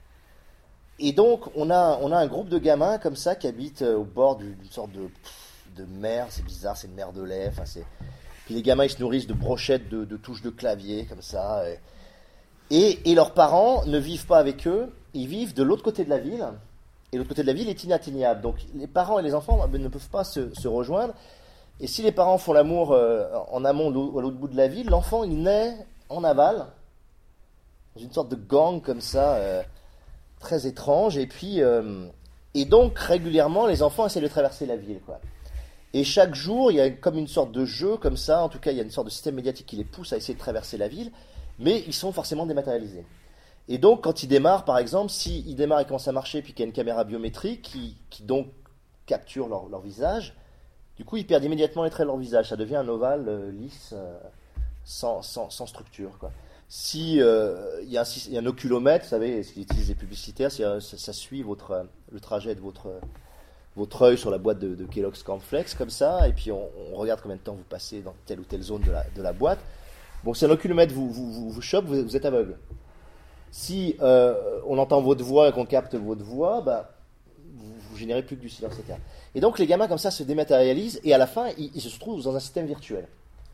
Et donc, on a, on a un groupe de gamins comme ça qui habitent au bord d'une sorte de, de mer, c'est bizarre, c'est une mer de lait, enfin c'est... Puis les gamins, ils se nourrissent de brochettes, de, de touches de clavier, comme ça. Et, et leurs parents ne vivent pas avec eux, ils vivent de l'autre côté de la ville. Et l'autre côté de la ville est inatteignable. Donc les parents et les enfants ne peuvent pas se, se rejoindre. Et si les parents font l'amour euh, en amont à l'autre bout de la ville, l'enfant, il naît en aval, dans une sorte de gang comme ça, euh, très étrange. Et puis, euh, et donc, régulièrement, les enfants essaient de traverser la ville, quoi. Et chaque jour, il y a comme une sorte de jeu, comme ça, en tout cas, il y a une sorte de système médiatique qui les pousse à essayer de traverser la ville, mais ils sont forcément dématérialisés. Et donc, quand ils démarrent, par exemple, s'ils démarrent et commencent à marcher, puis qu'il y a une caméra biométrique qui, qui donc capture leur, leur visage, du coup, ils perdent immédiatement les traits de leur visage. Ça devient un ovale euh, lisse, euh, sans, sans, sans structure, quoi. Si euh, il y a un, il y a un oculomètre, vous savez, ce qu'ils utilisent les publicitaires, ça, ça suit votre, le trajet de votre... votre œil sur la boîte de, de Kellogg's Cornflakes, comme ça, et puis on, on regarde combien de temps vous passez dans telle ou telle zone de la, de la boîte. Bon, si un oculomètre vous, vous, vous, vous chope, vous, vous êtes aveugle. Si euh, on entend votre voix et qu'on capte votre voix, bah, vous, vous générez plus que du silence, et cetera. Et donc les gamins comme ça se dématérialisent, et à la fin, ils, ils se retrouvent dans un système virtuel.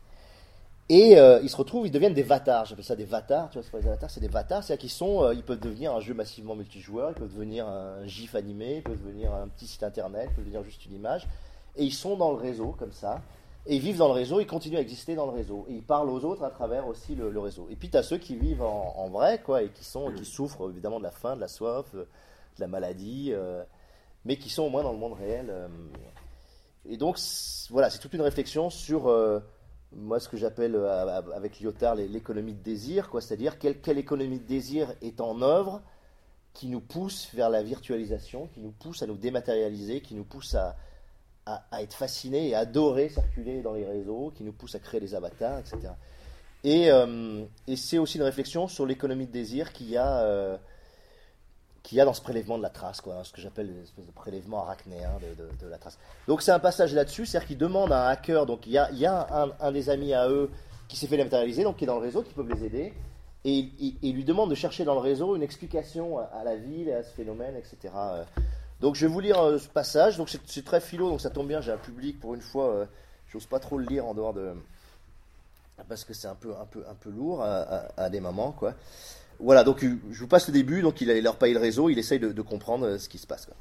Et euh, ils se retrouvent, ils deviennent des vatars. J'appelle ça des vatars. Tu vois, c'est pas des avatars, c'est des vatars. C'est-à-dire qu'ils sont, euh, ils peuvent devenir un jeu massivement multijoueur, ils peuvent devenir un gif animé, ils peuvent devenir un petit site internet, ils peuvent devenir juste une image. Et ils sont dans le réseau comme ça. Et ils vivent dans le réseau, ils continuent à exister dans le réseau. Et ils parlent aux autres à travers aussi le, le réseau. Et puis tu as ceux qui vivent en, en vrai, quoi, et qui sont, qui souffrent évidemment de la faim, de la soif, de la maladie, euh, mais qui sont au moins dans le monde réel. Euh. Et donc voilà, c'est toute une réflexion sur euh, moi, ce que j'appelle euh, avec Lyotard l'économie de désir, quoi, c'est-à-dire quelle, quelle économie de désir est en œuvre qui nous pousse vers la virtualisation, qui nous pousse à nous dématérialiser, qui nous pousse à, à, à être fascinés et à adorer circuler dans les réseaux, qui nous pousse à créer des avatars, et cetera. Et, euh, et c'est aussi une réflexion sur l'économie de désir qu'il y a, euh, qu'il y a dans ce prélèvement de la trace, quoi, hein, ce que j'appelle une espèce de prélèvement arachnéen de, de, de la trace. Donc c'est un passage là-dessus, c'est-à-dire qu'il demande à un hacker, donc il y a, il y a un, un des amis à eux qui s'est fait dématérialiser, donc qui est dans le réseau, qui peut les aider, et il, il lui demande de chercher dans le réseau une explication à, à la ville, à ce phénomène, et cetera. Donc je vais vous lire euh, ce passage, donc c'est, c'est très philo, donc ça tombe bien, j'ai un public pour une fois, euh, j'ose pas trop le lire en dehors de... parce que c'est un peu, un peu, un peu lourd à, à, à des moments, quoi. Voilà, donc je vous passe le début, donc il a leur paye le réseau, il essaye de, de comprendre ce qui se passe, quoi.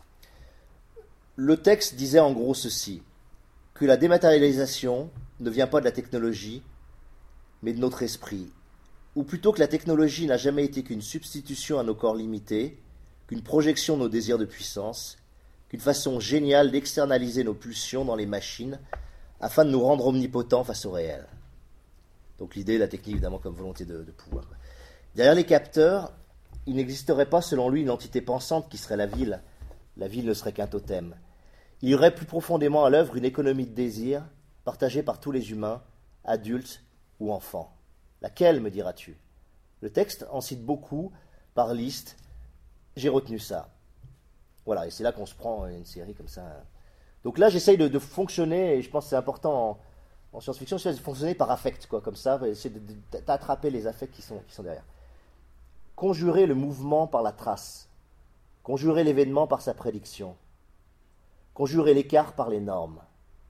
Le texte disait en gros ceci, que la dématérialisation ne vient pas de la technologie, mais de notre esprit, ou plutôt que la technologie n'a jamais été qu'une substitution à nos corps limités, qu'une projection de nos désirs de puissance, qu'une façon géniale d'externaliser nos pulsions dans les machines, afin de nous rendre omnipotents face au réel. Donc l'idée, la technique évidemment comme volonté de, de pouvoir, quoi. Derrière les capteurs, il n'existerait pas selon lui une entité pensante qui serait la ville. La ville ne serait qu'un totem. Il y aurait plus profondément à l'œuvre une économie de désir, partagée par tous les humains, adultes ou enfants. Laquelle, me diras-tu? Le texte en cite beaucoup, par liste. J'ai retenu ça. Voilà, et c'est là qu'on se prend une série comme ça. Donc là, j'essaye de, de fonctionner, et je pense que c'est important en, en science-fiction, c'est de fonctionner par affect, quoi, comme ça, essayer d'attraper les affects qui sont, qui sont derrière. Conjurer le mouvement par la trace, conjurer l'événement par sa prédiction, conjurer l'écart par les normes,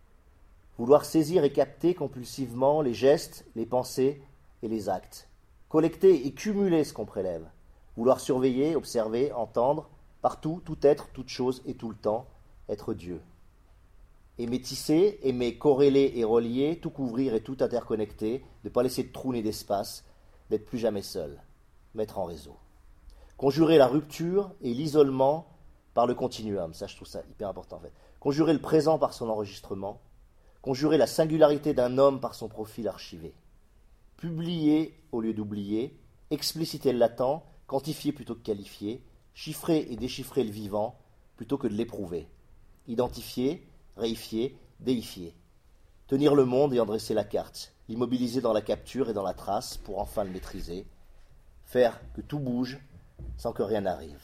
vouloir saisir et capter compulsivement les gestes, les pensées et les actes, collecter et cumuler ce qu'on prélève, vouloir surveiller, observer, entendre, partout, tout être, toute chose et tout le temps, être Dieu. Aimer tisser, aimer corréler et relier, tout couvrir et tout interconnecter, de ne pas laisser de trou ni d'espace, d'être plus jamais seul, mettre en réseau. Conjurer la rupture et l'isolement par le continuum, ça je trouve ça hyper important en fait. Conjurer le présent par son enregistrement, conjurer la singularité d'un homme par son profil archivé. Publier au lieu d'oublier, expliciter le latent, quantifier plutôt que qualifier, chiffrer et déchiffrer le vivant plutôt que de l'éprouver. Identifier, réifier, déifier. Tenir le monde et en dresser la carte, l'immobiliser dans la capture et dans la trace pour enfin le maîtriser. Faire que tout bouge sans que rien n'arrive.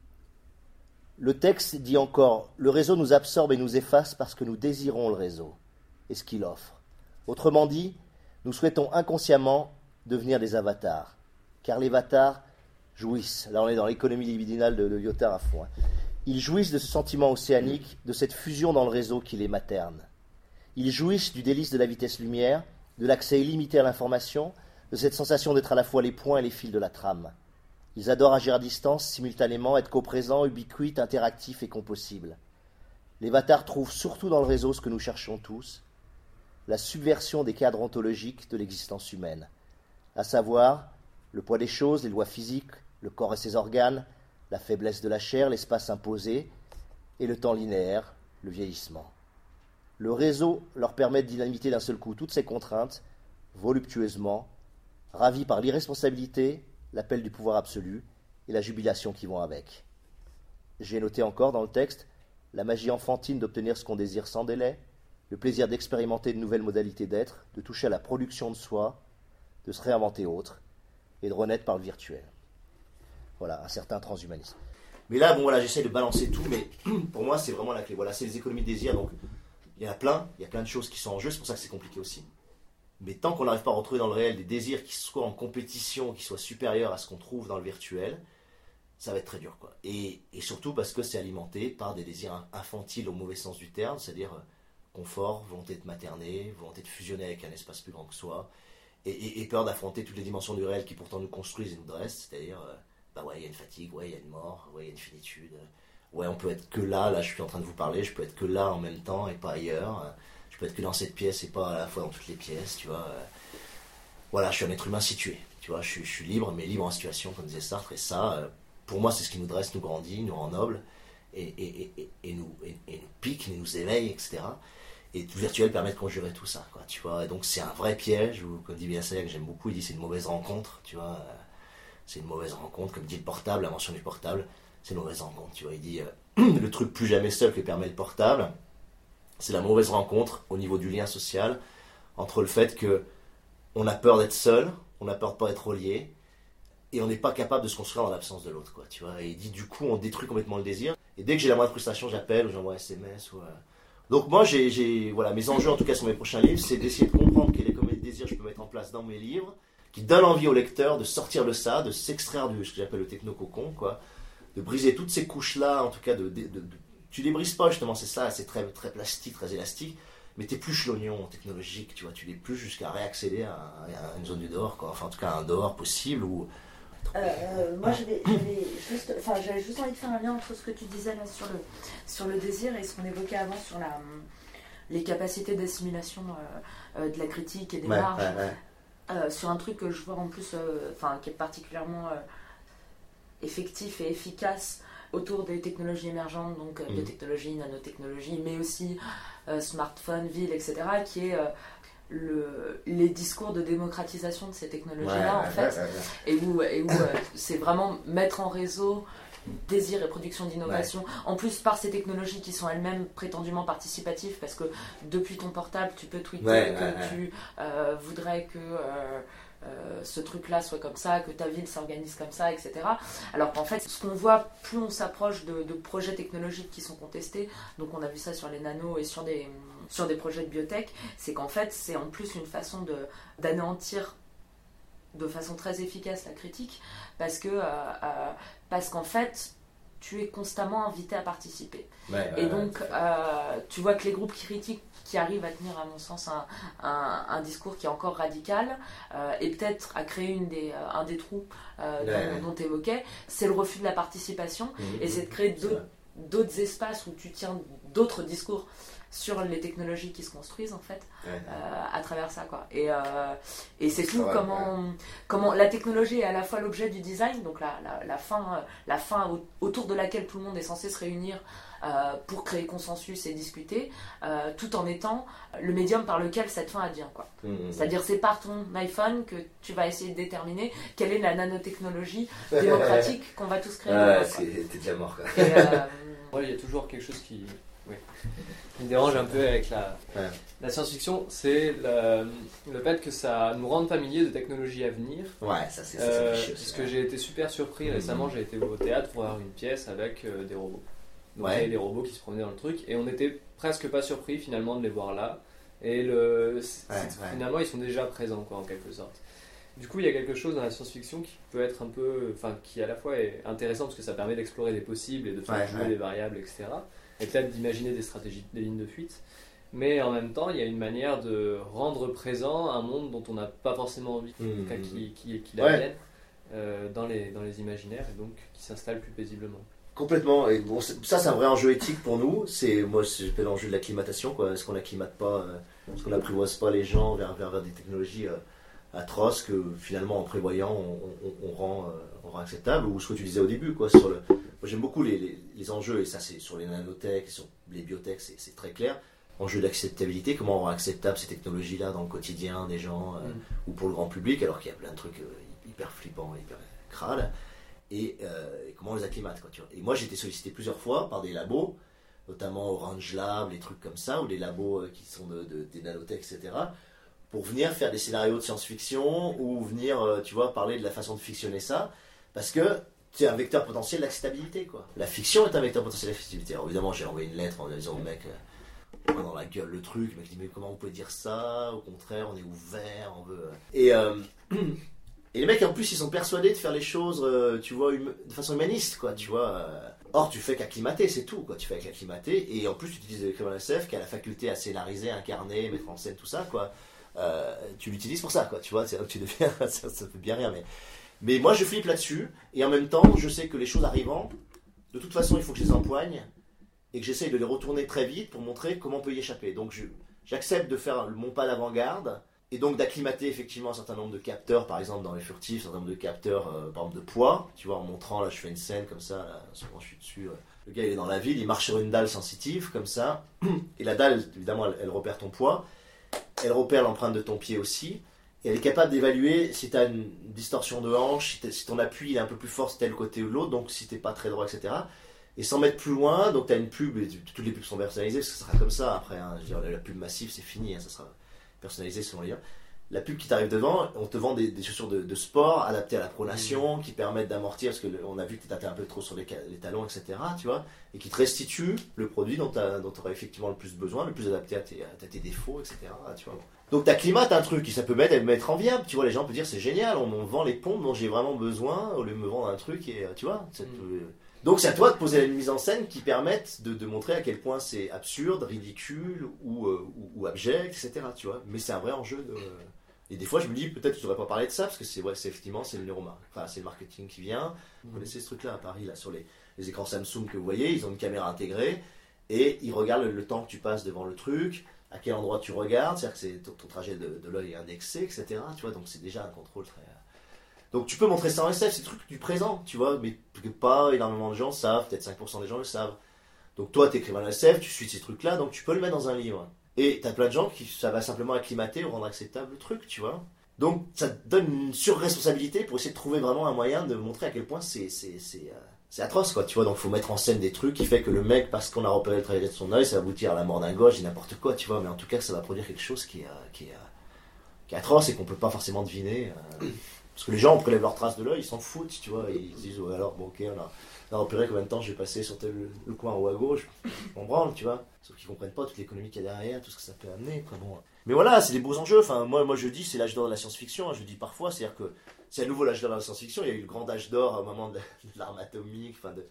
Le texte dit encore « Le réseau nous absorbe et nous efface parce que nous désirons le réseau et ce qu'il offre. » Autrement dit, nous souhaitons inconsciemment devenir des avatars, car les avatars jouissent, là on est dans l'économie libidinale de, de Lyotard à fond, hein. Ils jouissent de ce sentiment océanique, de cette fusion dans le réseau qui les materne. Ils jouissent du délice de la vitesse lumière, de l'accès illimité à l'information, de cette sensation d'être à la fois les points et les fils de la trame. Ils adorent agir à distance, simultanément, être coprésents, ubiquites, interactifs et compossibles. Les avatars trouvent surtout dans le réseau ce que nous cherchons tous, la subversion des cadres ontologiques de l'existence humaine, à savoir le poids des choses, les lois physiques, le corps et ses organes, la faiblesse de la chair, l'espace imposé, et le temps linéaire, le vieillissement. Le réseau leur permet de dynamiter d'un seul coup toutes ces contraintes, voluptueusement, ravis par l'irresponsabilité, l'appel du pouvoir absolu et la jubilation qui vont avec. J'ai noté encore dans le texte la magie enfantine d'obtenir ce qu'on désire sans délai, le plaisir d'expérimenter de nouvelles modalités d'être, de toucher à la production de soi, de se réinventer autre, et de renaître par le virtuel. Voilà, un certain transhumanisme. Mais là, bon, voilà, j'essaie de balancer tout, mais pour moi, c'est vraiment la clé. Voilà, c'est les économies de désir, donc il y en a plein, il y a plein de choses qui sont en jeu, c'est pour ça que c'est compliqué aussi. Mais tant qu'on n'arrive pas à retrouver dans le réel des désirs qui soient en compétition, qui soient supérieurs à ce qu'on trouve dans le virtuel, ça va être très dur, quoi. Et, et surtout parce que c'est alimenté par des désirs infantiles au mauvais sens du terme, c'est-à-dire confort, volonté de materner, volonté de fusionner avec un espace plus grand que soi, et, et, et peur d'affronter toutes les dimensions du réel qui pourtant nous construisent et nous dressent, c'est-à-dire, euh, bah ouais, il y a une fatigue, ouais, il y a une mort, ouais, il y a une finitude, ouais, on peut être que là, là je suis en train de vous parler, je peux être que là en même temps et pas ailleurs, je peux être que dans cette pièce et pas à la fois dans toutes les pièces, tu vois. Voilà, je suis un être humain situé, tu vois, je suis, je suis libre, mais libre en situation, comme disait Sartre, et ça, pour moi, c'est ce qui nous dresse, nous grandit, nous rend nobles, et, et, et, et, nous, et, et nous pique, nous éveille, et cetera. Et le virtuel permet de conjurer tout ça, quoi, tu vois. Et donc c'est un vrai piège, ou comme dit Biassac, que j'aime beaucoup, il dit c'est une mauvaise rencontre, tu vois. C'est une mauvaise rencontre, comme dit le portable, la mention du portable, c'est une mauvaise rencontre, tu vois. Il dit, euh, le truc plus jamais seul que permet le portable, c'est la mauvaise rencontre au niveau du lien social, entre le fait que on a peur d'être seul, on a peur de pas être relié, et on n'est pas capable de se construire dans l'absence de l'autre, quoi, tu vois. Et il dit, du coup, on détruit complètement le désir, et dès que j'ai la moindre frustration, j'appelle, ou j'envoie un S M S, ou... Euh... Donc moi, j'ai, j'ai, voilà, mes enjeux, en tout cas sur mes prochains livres, c'est d'essayer de comprendre quelles économies de désir je peux mettre en place dans mes livres, qui donnent envie au lecteur de sortir de ça, de s'extraire du, ce que j'appelle le techno-cocon, quoi, de briser toutes ces couches-là, en tout cas, de, de, de, de tu les brises pas, justement, c'est ça, c'est très, très plastique, très élastique, mais t'épluches l'oignon technologique, tu vois, tu l'épluches jusqu'à réaccéder à, à une zone du dehors, quoi, enfin, en tout cas, à un dehors possible, ou... Euh, euh, moi, j'avais, j'avais, juste, enfin, j'avais juste envie de faire un lien entre ce que tu disais là sur le, sur le désir et ce qu'on évoquait avant sur la, les capacités d'assimilation euh, euh, de la critique et des ouais, marges. Ouais, ouais. Euh, sur un truc que je vois en plus, euh, enfin, qui est particulièrement euh, effectif et efficace autour des technologies émergentes, donc euh, mmh. biotechnologie, nanotechnologie, mais aussi euh, smartphone, ville, et cetera, qui est euh, le, les discours de démocratisation de ces technologies-là, ouais, en fait, ouais, ouais, ouais. et où, et où euh, c'est vraiment mettre en réseau désir et production d'innovation, ouais. En plus par ces technologies qui sont elles-mêmes prétendument participatives, parce que depuis ton portable, tu peux tweeter ouais, que ouais, tu ouais. Euh, voudrais que... Euh, Euh, ce truc-là soit comme ça, que ta ville s'organise comme ça, et cetera. Alors qu'en fait, ce qu'on voit, plus on s'approche de, de projets technologiques qui sont contestés, donc on a vu ça sur les nanos et sur des, sur des projets de biotech, c'est qu'en fait, c'est en plus une façon de, d'anéantir de façon très efficace la critique, parce que euh, euh, parce qu'en fait, tu es constamment invité à participer. Ouais, Et ouais, donc, ouais. euh, tu vois que les groupes critiques qui arrivent à tenir, à mon sens, un, un, un discours qui est encore radical, euh, et peut-être à créer une des, euh, un des trous euh, Ouais, dont, ouais. tu évoquais, c'est le refus de la participation, Mmh, et c'est de créer c'est d'autres, vrai. d'autres espaces où tu tiens d'autres discours sur les technologies qui se construisent, en fait, Ouais. euh, à travers ça, quoi. Et, euh, et c'est C'est fou vrai, comment, comment la technologie est à la fois l'objet du design, donc la, la, la fin, la fin au- autour de laquelle tout le monde est censé se réunir euh, pour créer consensus et discuter, euh, tout en étant le médium par lequel cette fin advient, quoi. Mmh. C'est-à-dire, c'est par ton iPhone que tu vas essayer de déterminer quelle est la nanotechnologie démocratique qu'on va tous créer. Ouais, demain, quoi. c'est- t'es déjà mort, quoi. Et, euh, Moi, il y a toujours quelque chose qui, oui, qui me dérange un peu avec la, Ouais. la science-fiction, c'est le, le fait que ça nous rende familiers de technologies à venir. Ouais, ça c'est ça, c'est Euh, fichu, parce ça. que j'ai été super surpris Mhm. récemment, j'ai été au théâtre pour voir une pièce avec euh, des robots. Donc Ouais. il y avait des robots qui se promenaient dans le truc et on n'était presque pas surpris finalement de les voir là. Et le, c'est- Ouais, c'est- ouais. finalement ils sont déjà présents quoi en quelque sorte. Du coup il y a quelque chose dans la science-fiction qui peut être un peu, enfin qui à la fois est intéressant parce que ça permet d'explorer des possibles et de faire Ouais, jouer ouais. des variables, et cetera. Et peut-être d'imaginer des stratégies, des lignes de fuite. Mais en même temps il y a une manière de rendre présent un monde dont on n'a pas forcément envie Mmh. enfin, qui, qui, qui Ouais. advienne euh, dans, les, dans les imaginaires et donc qui s'installe plus paisiblement. Complètement. Et bon, c'est- ça, c'est un vrai enjeu éthique pour nous. C'est moi, c'est- j'appelle l'enjeu de l'acclimatation. Quoi. Est-ce qu'on n'acclimate pas, euh, est-ce qu'on n'apprivoise pas les gens vers, vers, vers des technologies euh, atroces que finalement, en prévoyant, on, on, on rend, euh, on rend acceptable. Ou ce que tu disais au début, quoi. Sur le, moi, j'aime beaucoup les, les, les enjeux et ça, c'est sur les nanotech, sur les biotech, c'est, c'est très clair. Enjeu d'acceptabilité. Comment on rend acceptable ces technologies-là dans le quotidien des gens euh, Mm. ou pour le grand public, alors qu'il y a plein de trucs euh, hyper flippants, hyper crades. Et, euh, et comment on les acclimate, quoi, tu vois. Et moi j'ai été sollicité plusieurs fois par des labos, notamment Orange Lab, les trucs comme ça, ou les labos euh, qui sont de, de, des nanotech, et cetera, pour venir faire des scénarios de science-fiction ou venir, euh, tu vois, parler de la façon de fictionner ça, parce que c'est un vecteur potentiel d'acceptabilité, quoi. La fiction est un vecteur potentiel d'acceptabilité. Alors évidemment j'ai envoyé une lettre en disant au mec, euh, on a dans la gueule le truc, le mec dit mais comment vous pouvez dire ça, au contraire on est ouvert, on veut... Et... Euh, Et les mecs, en plus, ils sont persuadés de faire les choses, euh, tu vois, hum- de façon humaniste, quoi, tu vois. euh. Or, tu fais qu'acclimater, c'est tout, quoi. Tu fais qu'acclimater, et en plus, tu utilises l'écrivain S F qui a la faculté à scénariser, incarner, mettre en scène, tout ça, quoi. Euh, tu l'utilises pour ça, quoi, tu vois. C'est là que tu deviens, ça, ça peut bien rire, mais... Mais moi, je flippe là-dessus, et en même temps, je sais que les choses arrivant, de toute façon, il faut que je les empoigne, et que j'essaye de les retourner très vite pour montrer comment on peut y échapper. Donc, je, j'accepte de faire mon pas d'avant-garde, et donc d'acclimater effectivement un certain nombre de capteurs, par exemple dans les furtifs, un certain nombre de capteurs, euh, par exemple de poids, tu vois, en montrant, là je fais une scène comme ça, là, souvent je suis dessus, euh, le gars il est dans la ville, il marche sur une dalle sensitive, comme ça, et la dalle, évidemment, elle, elle repère ton poids, elle repère l'empreinte de ton pied aussi, et elle est capable d'évaluer si tu as une distorsion de hanche, si, si ton appui il est un peu plus fort, c'est tel côté ou l'autre, donc si t'es pas très droit, et cetera. Et sans mettre plus loin, donc tu as une pub, et toutes les pubs sont personnalisées, parce que ça sera comme ça après, hein, je veux dire, la pub massive c'est fini, hein, ça sera personnalisé selon les liens. La pub qui t'arrive devant, on te vend des, des chaussures de, de sport adaptées à la pronation, qui permettent d'amortir, parce qu'on a vu que tu étais un peu trop sur les, les talons, et cetera. Tu vois, et qui te restituent le produit dont tu auras effectivement le plus besoin, le plus adapté à tes, à tes défauts, et cetera. Tu vois. Donc tu acclimates un truc qui ça peut mettre, mettre en viable. Tu vois, les gens peuvent dire c'est génial, on me vend les pompes dont j'ai vraiment besoin, au lieu de me vendre un truc, et tu vois. Ça peut... Donc c'est à toi de poser une mise en scène qui permette de, de montrer à quel point c'est absurde, ridicule ou, euh, ou, ou abject, et cetera. Tu vois. Mais c'est un vrai enjeu de... Et des fois, je me dis, peut-être que tu devrais pas parler de ça, parce que c'est, ouais, c'est effectivement, c'est le neuromarketing, enfin, c'est le marketing qui vient. Vous connaissez ce truc-là à Paris, là, sur les, les écrans Samsung que vous voyez, ils ont une caméra intégrée, et ils regardent le, le temps que tu passes devant le truc, à quel endroit tu regardes, c'est-à-dire que c'est, ton, ton trajet de, de l'œil est indexé, et cetera. Tu vois, donc c'est déjà un contrôle très... Donc tu peux montrer ça en S F, c'est des trucs du présent, tu vois, mais que pas énormément de gens savent, peut-être cinq pour cent des gens le savent. Donc toi, tu écris en S F, tu suis ces trucs-là, donc tu peux le mettre dans un livre. Et t'as plein de gens qui, ça va simplement acclimater ou rendre acceptable le truc, tu vois. Donc ça te donne une surresponsabilité pour essayer de trouver vraiment un moyen de montrer à quel point c'est, c'est, c'est, euh, c'est atroce, quoi, tu vois. Donc il faut mettre en scène des trucs qui fait que le mec, parce qu'on a repéré le trajet de son œil, ça va aboutir à la mort d'un gauche et n'importe quoi, tu vois. Mais en tout cas, ça va produire quelque chose qui est, euh, qui est, euh, qui est atroce et qu'on peut pas forcément deviner. Euh, parce que les gens, on prélève leurs traces de l'œil, ils s'en foutent, tu vois. Ils se disent, ouais, alors, bon, ok, on a, on a repéré combien de temps j'ai passé sur tel, le coin en haut à gauche, on branle, tu vois. Sauf qu'ils comprennent pas toute l'économie qu'il y a derrière, tout ce que ça peut amener, quoi. Bon. Mais voilà, c'est des beaux enjeux. Enfin, moi, moi je dis, c'est l'âge d'or de la science-fiction. Hein, je dis parfois, c'est-à-dire que c'est à nouveau l'âge d'or de la science-fiction. Il y a eu le grand âge d'or au moment de, de l'arme atomique, enfin de,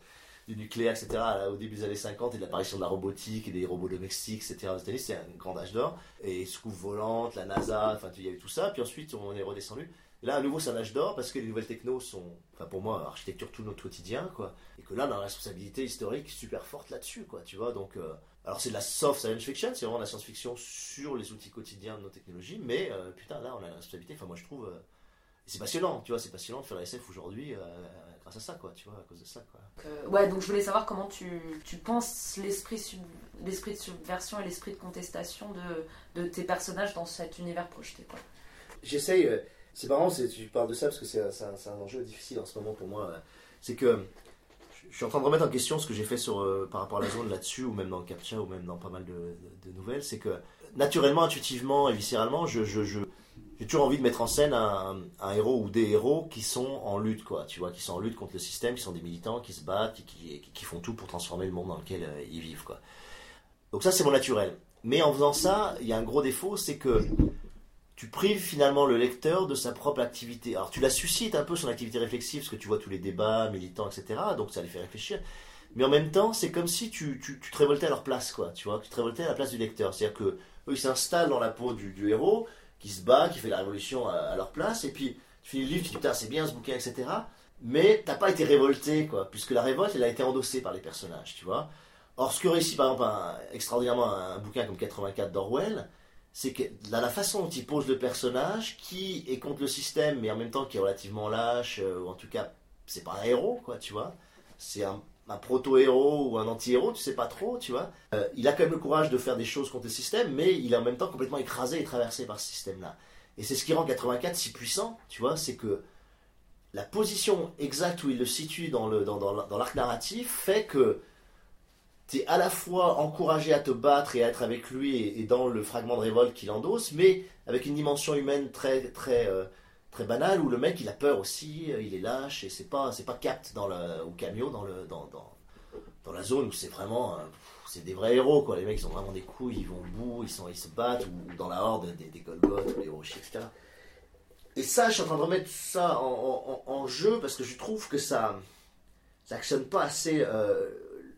du nucléaire, et cetera, là, au début des années cinquante, et de l'apparition de la robotique et des robots domestiques, et cetera, aux États-Unis, c'est un grand âge d'or. Et Soucoupe volante, la NASA, enfin, il y a eu tout ça, puis ensuite, on est redescendu. Et là, à nouveau, c'est un âge d'or parce que les nouvelles technos sont, enfin, pour moi, architecture tout notre quotidien, quoi. Et que là, on a une responsabilité historique super forte là-dessus, quoi, tu vois. Donc, euh, alors, c'est de la soft science fiction, c'est vraiment de la science-fiction sur les outils quotidiens de nos technologies, mais euh, putain, là, on a une responsabilité, enfin, moi, je trouve. Euh, c'est passionnant, tu vois, c'est passionnant de faire la S F aujourd'hui euh, grâce à ça, quoi, tu vois, à cause de ça, quoi. Euh, ouais, donc je voulais savoir comment tu, tu penses l'esprit, sub, l'esprit de subversion et l'esprit de contestation de, de tes personnages dans cet univers projeté, quoi. J'essaye, euh, c'est marrant, c'est, tu parles de ça parce que c'est, c'est, un, c'est un enjeu difficile en ce moment pour moi. Euh, c'est que je suis en train de remettre en question ce que j'ai fait sur, euh, par rapport à la zone là-dessus, ou même dans Captcha, ou même dans pas mal de, de, de nouvelles, c'est que naturellement, intuitivement et viscéralement, je... je, je j'ai toujours envie de mettre en scène un, un héros ou des héros qui sont en lutte, quoi, tu vois, qui sont en lutte contre le système, qui sont des militants, qui se battent, et qui, qui, qui font tout pour transformer le monde dans lequel euh, ils vivent, quoi. Donc ça, c'est mon naturel. Mais en faisant ça, il y a un gros défaut, c'est que tu prives finalement le lecteur de sa propre activité. Alors tu la suscites un peu son activité réflexive, parce que tu vois tous les débats militants, et cetera, donc ça les fait réfléchir. Mais en même temps, c'est comme si tu, tu, tu te révoltais à leur place, quoi, tu vois, tu te révoltais à la place du lecteur. C'est-à-dire que eux, ils s'installent dans la peau du, du héros, qui se bat, qui fait la révolution à, à leur place, et puis tu finis le livre, tu dis putain c'est bien ce bouquin, et cetera. Mais t'as pas été révolté, quoi, puisque la révolte, elle a été endossée par les personnages, tu vois. Or, ce que réussit par exemple un, extraordinairement un, un bouquin comme quatre-vingt-quatre d'Orwell, c'est que là, la façon dont il pose le personnage, qui est contre le système, mais en même temps qui est relativement lâche, euh, ou en tout cas, c'est pas un héros, quoi, tu vois. C'est un, un proto-héros ou un anti-héros, tu sais pas trop, tu vois. Euh, il a quand même le courage de faire des choses contre le système, mais il est en même temps complètement écrasé et traversé par ce système-là. Et c'est ce qui rend quatre-vingt-quatre si puissant, tu vois, c'est que la position exacte où il le situe dans, le, dans, dans, dans l'arc narratif fait que tu es à la fois encouragé à te battre et à être avec lui et, et dans le fragment de révolte qu'il endosse, mais avec une dimension humaine très, très, euh, très banale où le mec il a peur aussi, il est lâche et c'est pas, c'est pas Capt dans le, ou Cameo dans, le, dans, dans, dans la zone où c'est vraiment, euh, c'est des vrais héros, quoi. Les mecs ils ont vraiment des couilles, ils vont au bout, ils, sont, ils se battent, ou, ou dans la horde des, des Golgoth ou les Hiroshi, et cetera. Et ça, je suis en train de remettre ça en, en, en jeu parce que je trouve que ça ça actionne pas assez, euh,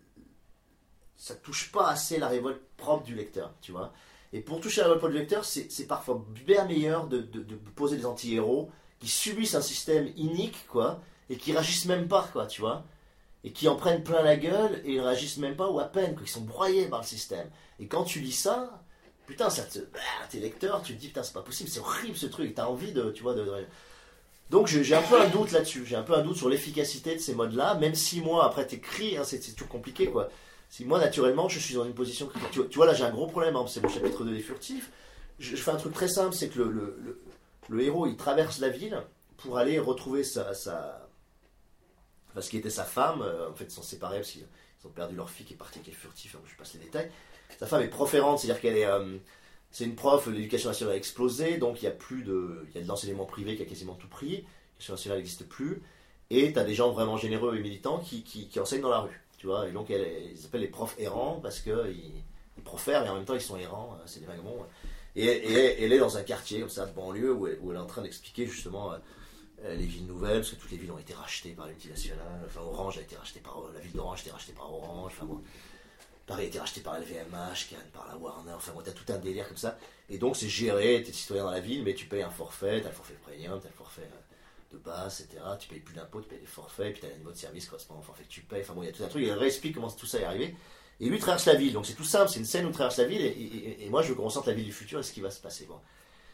ça touche pas assez la révolte propre du lecteur, tu vois. Et pour toucher la révolte propre du lecteur, c'est, c'est parfois bien meilleur de, de, de poser des anti-héros qui subissent un système inique, quoi, et qui réagissent même pas, quoi, tu vois. Et qui en prennent plein la gueule et ils réagissent même pas ou à peine, quoi. Ils sont broyés par le système. Et quand tu lis ça, putain, ça te, bah, t'es lecteur, tu te dis putain c'est pas possible, c'est horrible ce truc, t'as envie de, tu vois, de, de... Donc j'ai, j'ai un peu un doute là-dessus, j'ai un peu un doute sur l'efficacité de ces modes-là, même si moi après t'écris, hein, c'est, c'est toujours compliqué, quoi. Si moi naturellement je suis dans une position critique, tu vois, tu vois là j'ai un gros problème, hein, c'est mon chapitre deux des furtifs, je, je fais un truc très simple, c'est que le, le, le, le héros il traverse la ville pour aller retrouver sa, sa... Enfin, ce qui était sa femme, euh, en fait ils sont séparés parce qu'ils ont perdu leur fille qui est partie, qui est furtif, hein, je passe les détails. Sa femme est proférante, c'est-à-dire qu'elle est, euh, c'est une prof, l'éducation nationale a explosé, donc il y a plus de, il y a de l'enseignement privé qui a quasiment tout pris, l'éducation nationale n'existe plus, et tu as des gens vraiment généreux et militants qui, qui, qui enseignent dans la rue, tu vois, et donc elle, ils s'appellent les profs errants parce qu'ils ils profèrent, mais en même temps ils sont errants, c'est des vagabonds, et, et, et elle est dans un quartier comme ça de banlieue où elle, où elle est en train d'expliquer justement euh, les villes nouvelles, parce que toutes les villes ont été rachetées par les multinationales, enfin Orange a été racheté par, la ville d'Orange a été rachetée par Orange, enfin bon. Paris a été racheté par L V M H, Cannes par la Warner, enfin bon, t'as tout un délire comme ça. Et donc c'est géré, t'es citoyen dans la ville, mais tu payes un forfait, t'as le forfait premium, t'as le forfait de base, et cetera. Tu payes plus d'impôts, tu payes des forfaits, et puis t'as le niveau de service correspondant au forfait que tu payes. Enfin bon, il y a tout un truc, il réexplique comment tout ça est arrivé. Et lui traverse la ville, donc c'est tout simple, c'est une scène où il traverse la ville, et, et, et moi je veux qu'on ressente la ville du futur et ce qui va se passer. Bon.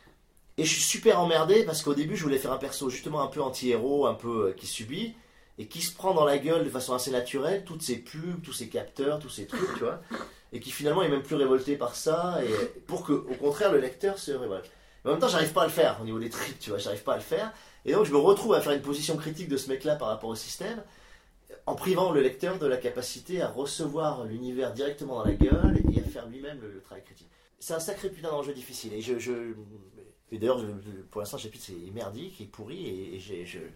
Et je suis super emmerdé parce qu'au début je voulais faire un perso justement un peu anti-héros, un peu euh, qui subit, et qui se prend dans la gueule de façon assez naturelle, toutes ces pubs, tous ces capteurs, tous ces trucs, tu vois, et qui finalement est même plus révolté par ça, et pour que, au contraire, le lecteur se révolte. Mais en même temps, j'arrive pas à le faire au niveau des tripes, tu vois, j'arrive pas à le faire, et donc je me retrouve à faire une position critique de ce mec-là par rapport au système, en privant le lecteur de la capacité à recevoir l'univers directement dans la gueule et à faire lui-même le, le travail critique. C'est un sacré putain d'enjeu difficile, et je, je et d'ailleurs, je, pour l'instant, le chapitre c'est merdique, et pourri, et, et j'ai, je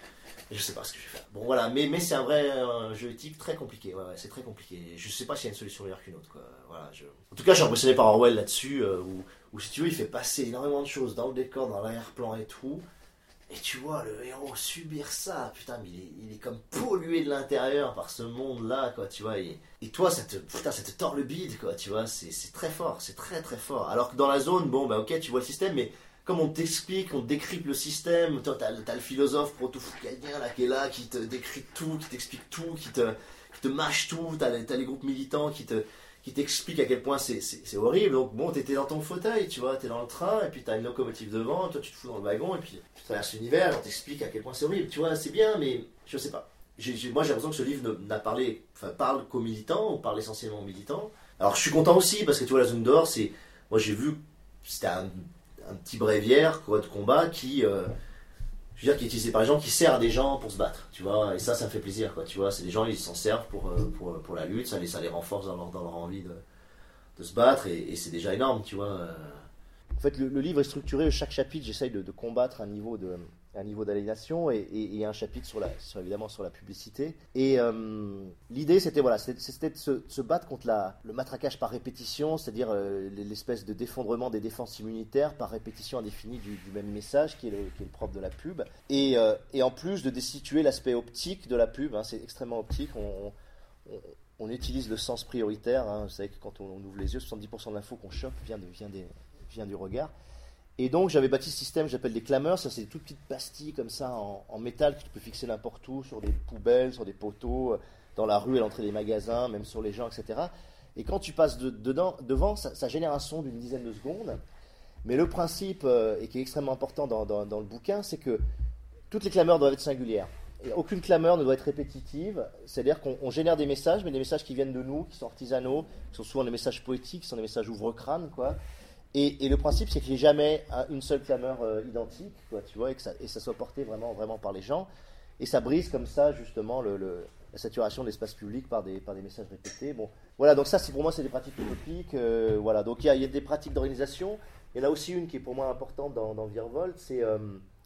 Je sais pas ce que je vais faire. Bon voilà, mais, mais c'est un vrai un jeu éthique très compliqué. Ouais, ouais, c'est très compliqué. Je sais pas s'il y a une solution meilleure qu'une autre, quoi. Voilà, je... En tout cas, je suis impressionné par Orwell là-dessus, euh, où, où si tu veux, il fait passer énormément de choses dans le décor, dans l'arrière-plan et tout. Et tu vois le héros subir ça, putain, mais il est, il est comme pollué de l'intérieur par ce monde-là, quoi, tu vois. Et, et toi, ça te, putain, ça te tord le bide, quoi, tu vois. C'est, c'est très fort, c'est très très fort. Alors que dans la zone, bon, bah ok, tu vois le système, mais comme on t'explique, on te décrypte le système, toi, t'as, t'as le philosophe proto-foucaultien là qui est là, qui te décrit tout, qui t'explique tout, qui te, qui te mâche tout. T'as les, t'as les groupes militants qui te qui t'explique à quel point c'est, c'est, c'est horrible. Donc bon, t'étais dans ton fauteuil, tu vois, t'es dans le train, et puis t'as une locomotive devant, toi tu te fous dans le wagon, et puis tu traverses l'univers, on t'explique à quel point c'est horrible. Tu vois, c'est bien, mais je sais pas. J'ai, j'ai, moi j'ai l'impression que ce livre ne, n'a parlé, enfin parle qu'aux militants, ou parle essentiellement aux militants. Alors je suis content aussi, parce que tu vois, la zone dehors, c'est... Moi j'ai vu, c'était un, un petit bréviaire, quoi, de combat qui... Euh, je veux dire, qui est utilisé par les gens, qui sert à des gens pour se battre, tu vois, et ça, ça me fait plaisir, quoi, tu vois, c'est des gens, ils s'en servent pour, pour, pour la lutte, ça les, ça les renforce dans leur, dans leur envie de, de se battre, et, et c'est déjà énorme, tu vois. En fait, le, le livre est structuré, chaque chapitre, j'essaye de, de combattre un niveau, de, un niveau d'aliénation, et, et, et un chapitre, sur la, sur, évidemment, sur la publicité. Et euh, l'idée, c'était, voilà, c'était, c'était de, se, de se battre contre la, le matraquage par répétition, c'est-à-dire euh, l'espèce de d'effondrement des défenses immunitaires par répétition indéfinie du, du même message, qui est, le, qui est le propre de la pub. Et, euh, et en plus, de destituer l'aspect optique de la pub, hein, c'est extrêmement optique, on, on, on utilise le sens prioritaire, hein, vous savez que quand on, on ouvre les yeux, soixante-dix pour cent de l'info qu'on chope vient, de, vient, des, vient du regard. Et donc j'avais bâti ce système que j'appelle des clameurs, ça c'est des toutes petites pastilles comme ça en, en métal que tu peux fixer n'importe où, sur des poubelles, sur des poteaux, dans la rue à l'entrée des magasins, même sur les gens, et cetera. Et quand tu passes de, dedans, devant, ça, ça génère un son d'une dizaine de secondes. Mais le principe, euh, et qui est extrêmement important dans, dans, dans le bouquin, c'est que toutes les clameurs doivent être singulières. Et aucune clameur ne doit être répétitive, c'est-à-dire qu'on on génère des messages, mais des messages qui viennent de nous, qui sont artisanaux, qui sont souvent des messages poétiques, qui sont des messages ouvre-crâne, quoi. Et, et le principe, c'est qu'il n'y ait jamais un, une seule clameur euh, identique, quoi, tu vois, et que ça, et ça soit porté vraiment, vraiment par les gens. Et ça brise comme ça, justement, le, le, la saturation de l'espace public par des, par des messages répétés. Bon, voilà, donc ça, c'est, pour moi, c'est des pratiques utopiques. Euh, voilà, donc il y, y a des pratiques d'organisation. Il y en a aussi une qui est pour moi importante dans, dans Virvolt, c'est... Euh,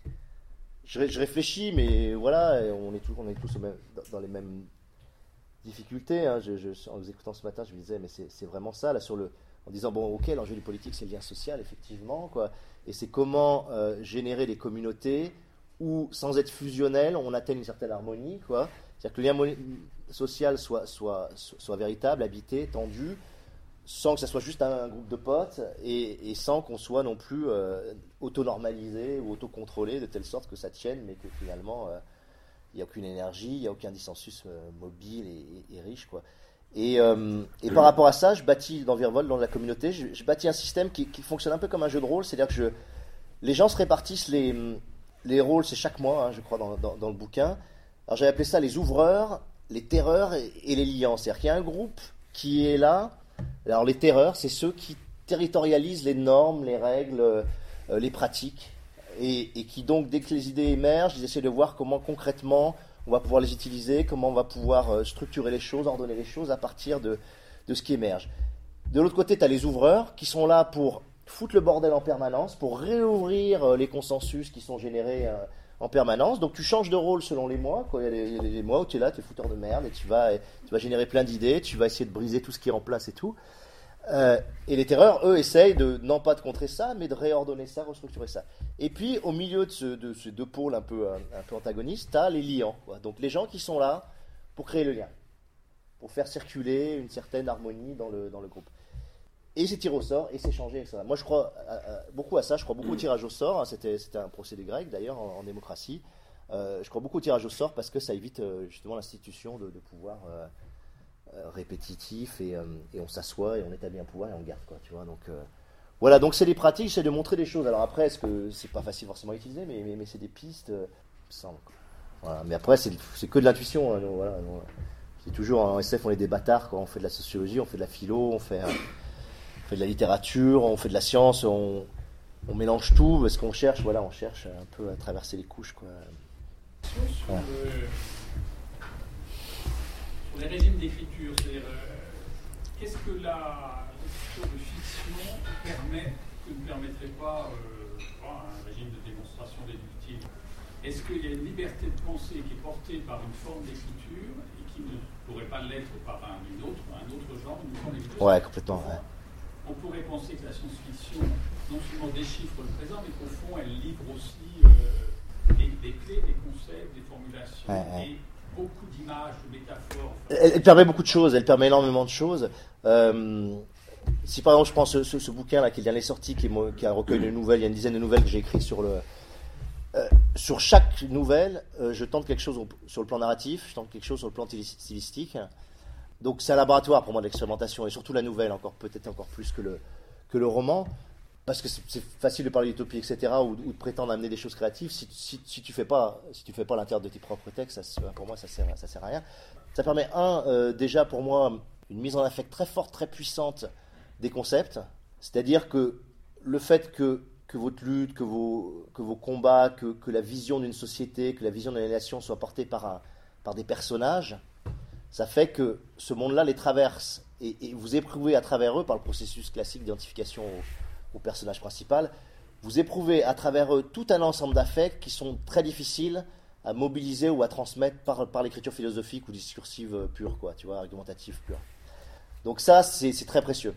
je, je réfléchis, mais voilà, on est, tout, on est tous au même, dans, dans les mêmes difficultés. Hein. Je, je, en vous écoutant ce matin, je me disais, mais c'est, c'est vraiment ça, là, sur le... En disant, bon, ok, l'enjeu du politique, c'est le lien social, effectivement, quoi. Et c'est comment euh, générer des communautés où, sans être fusionnel, on atteigne une certaine harmonie, quoi. C'est-à-dire que le lien mo- social soit, soit, soit véritable, habité, tendu, sans que ça soit juste un, un groupe de potes, et, et sans qu'on soit non plus euh, auto-normalisé ou auto-contrôlé, de telle sorte que ça tienne, mais que finalement, il euh, n'y a aucune énergie, il n'y a aucun dissensus euh, mobile et, et, et riche, quoi. Et, euh, et par rapport à ça, je bâtis dans Virvolt, dans la communauté, je, je bâtis un système qui, qui fonctionne un peu comme un jeu de rôle, c'est-à-dire que je, les gens se répartissent les, les rôles, c'est chaque mois, hein, je crois, dans, dans, dans le bouquin. Alors j'avais appelé ça les ouvreurs, les terreurs et, et les liants. C'est-à-dire qu'il y a un groupe qui est là. Alors les terreurs, c'est ceux qui territorialisent les normes, les règles, euh, les pratiques, et, et qui donc, dès que les idées émergent, ils essaient de voir comment concrètement on va pouvoir les utiliser, comment on va pouvoir euh, structurer les choses, ordonner les choses à partir de, de ce qui émerge. De l'autre côté, tu as les ouvreurs qui sont là pour foutre le bordel en permanence, pour réouvrir euh, les consensus qui sont générés euh, en permanence. Donc tu changes de rôle selon les mois, quoi. Il y a les, les, les mois où tu es là, tu es fouteur de merde, et tu vas, tu vas générer plein d'idées, tu vas essayer de briser tout ce qui est en place et tout. Euh, et les terreurs, eux, essayent de, non pas de contrer ça, mais de réordonner ça, restructurer ça. Et puis, au milieu de, ce, de ces deux pôles un peu, un, un peu antagonistes, tu as les liants, quoi. Donc les gens qui sont là pour créer le lien, pour faire circuler une certaine harmonie dans le, dans le groupe. Et c'est tiré au sort, et c'est changé, et cetera. Moi, je crois à, à, beaucoup à ça, je crois beaucoup au tirage au sort, hein. c'était, c'était un procédé grec, d'ailleurs, en, en démocratie. Euh, je crois beaucoup au tirage au sort parce que ça évite euh, justement l'institution de, de pouvoir... Euh, répétitif et, euh, et on s'assoit et on établit un pouvoir et on le garde, quoi, tu vois. Donc euh, voilà, donc c'est des pratiques, j'essaie de montrer des choses. Alors après, est-ce que c'est pas facile forcément à utiliser, mais, mais, mais c'est des pistes, euh, semble, quoi. Voilà. Mais après c'est, c'est que de l'intuition, hein, donc, voilà, donc, c'est toujours en S F on est des bâtards, quoi. On fait de la sociologie, on fait de la philo, on fait, euh, on fait de la littérature, on fait de la science, on, on mélange tout parce qu'on cherche, voilà, on cherche un peu à traverser les couches, quoi. Sur ouais. le... Sur les régimes d'écriture, c'est-à-dire euh, qu'est-ce que la l'écriture de fiction permet que ne permettrait pas, euh, pas un régime de démonstration déductive? Est-ce qu'il y a une liberté de pensée qui est portée par une forme d'écriture et qui ne pourrait pas l'être par un, une autre, un autre genre, une forme d'écriture? Ouais, complètement. Ouais. On pourrait penser que la science-fiction non seulement déchiffre le présent, mais qu'au fond elle livre aussi euh, des, des clés, des concepts, des formulations, Ouais, ouais. et beaucoup d'images, de métaphores. Elle, elle permet beaucoup de choses, elle permet énormément de choses. Euh, si par exemple je prends ce, ce, ce bouquin là qui est dernier sorti, qui, est, mo- qui a recueilli de nouvelles, il y a une dizaine de nouvelles que j'ai écrites sur le. Euh, sur chaque nouvelle, euh, je tente quelque chose au- sur le plan narratif, je tente quelque chose sur le plan styli- stylistique. Donc c'est un laboratoire pour moi d'expérimentation, et surtout la nouvelle, encore peut-être encore plus que le, que le roman, parce que c'est, c'est facile de parler d'utopie, et cetera, ou, ou de prétendre amener des choses créatives. Si, si, si tu fais pas, si tu fais pas l'intérieur de tes propres textes, ça, se- pour moi ça sert, ça sert à rien. Ça permet un, euh, déjà pour moi, une mise en affect très forte, très puissante des concepts, c'est-à-dire que le fait que que votre lutte, que vos, que vos combats, que, que la vision d'une société, que la vision d'une nation soit portée par, un, par des personnages, ça fait que ce monde-là les traverse. Et, et vous éprouvez à travers eux, par le processus classique d'identification au, au personnage principal, vous éprouvez à travers eux tout un ensemble d'affects qui sont très difficiles à mobiliser ou à transmettre par, par l'écriture philosophique ou discursive pure, quoi, tu vois, argumentative pure. Donc ça, c'est, c'est très précieux.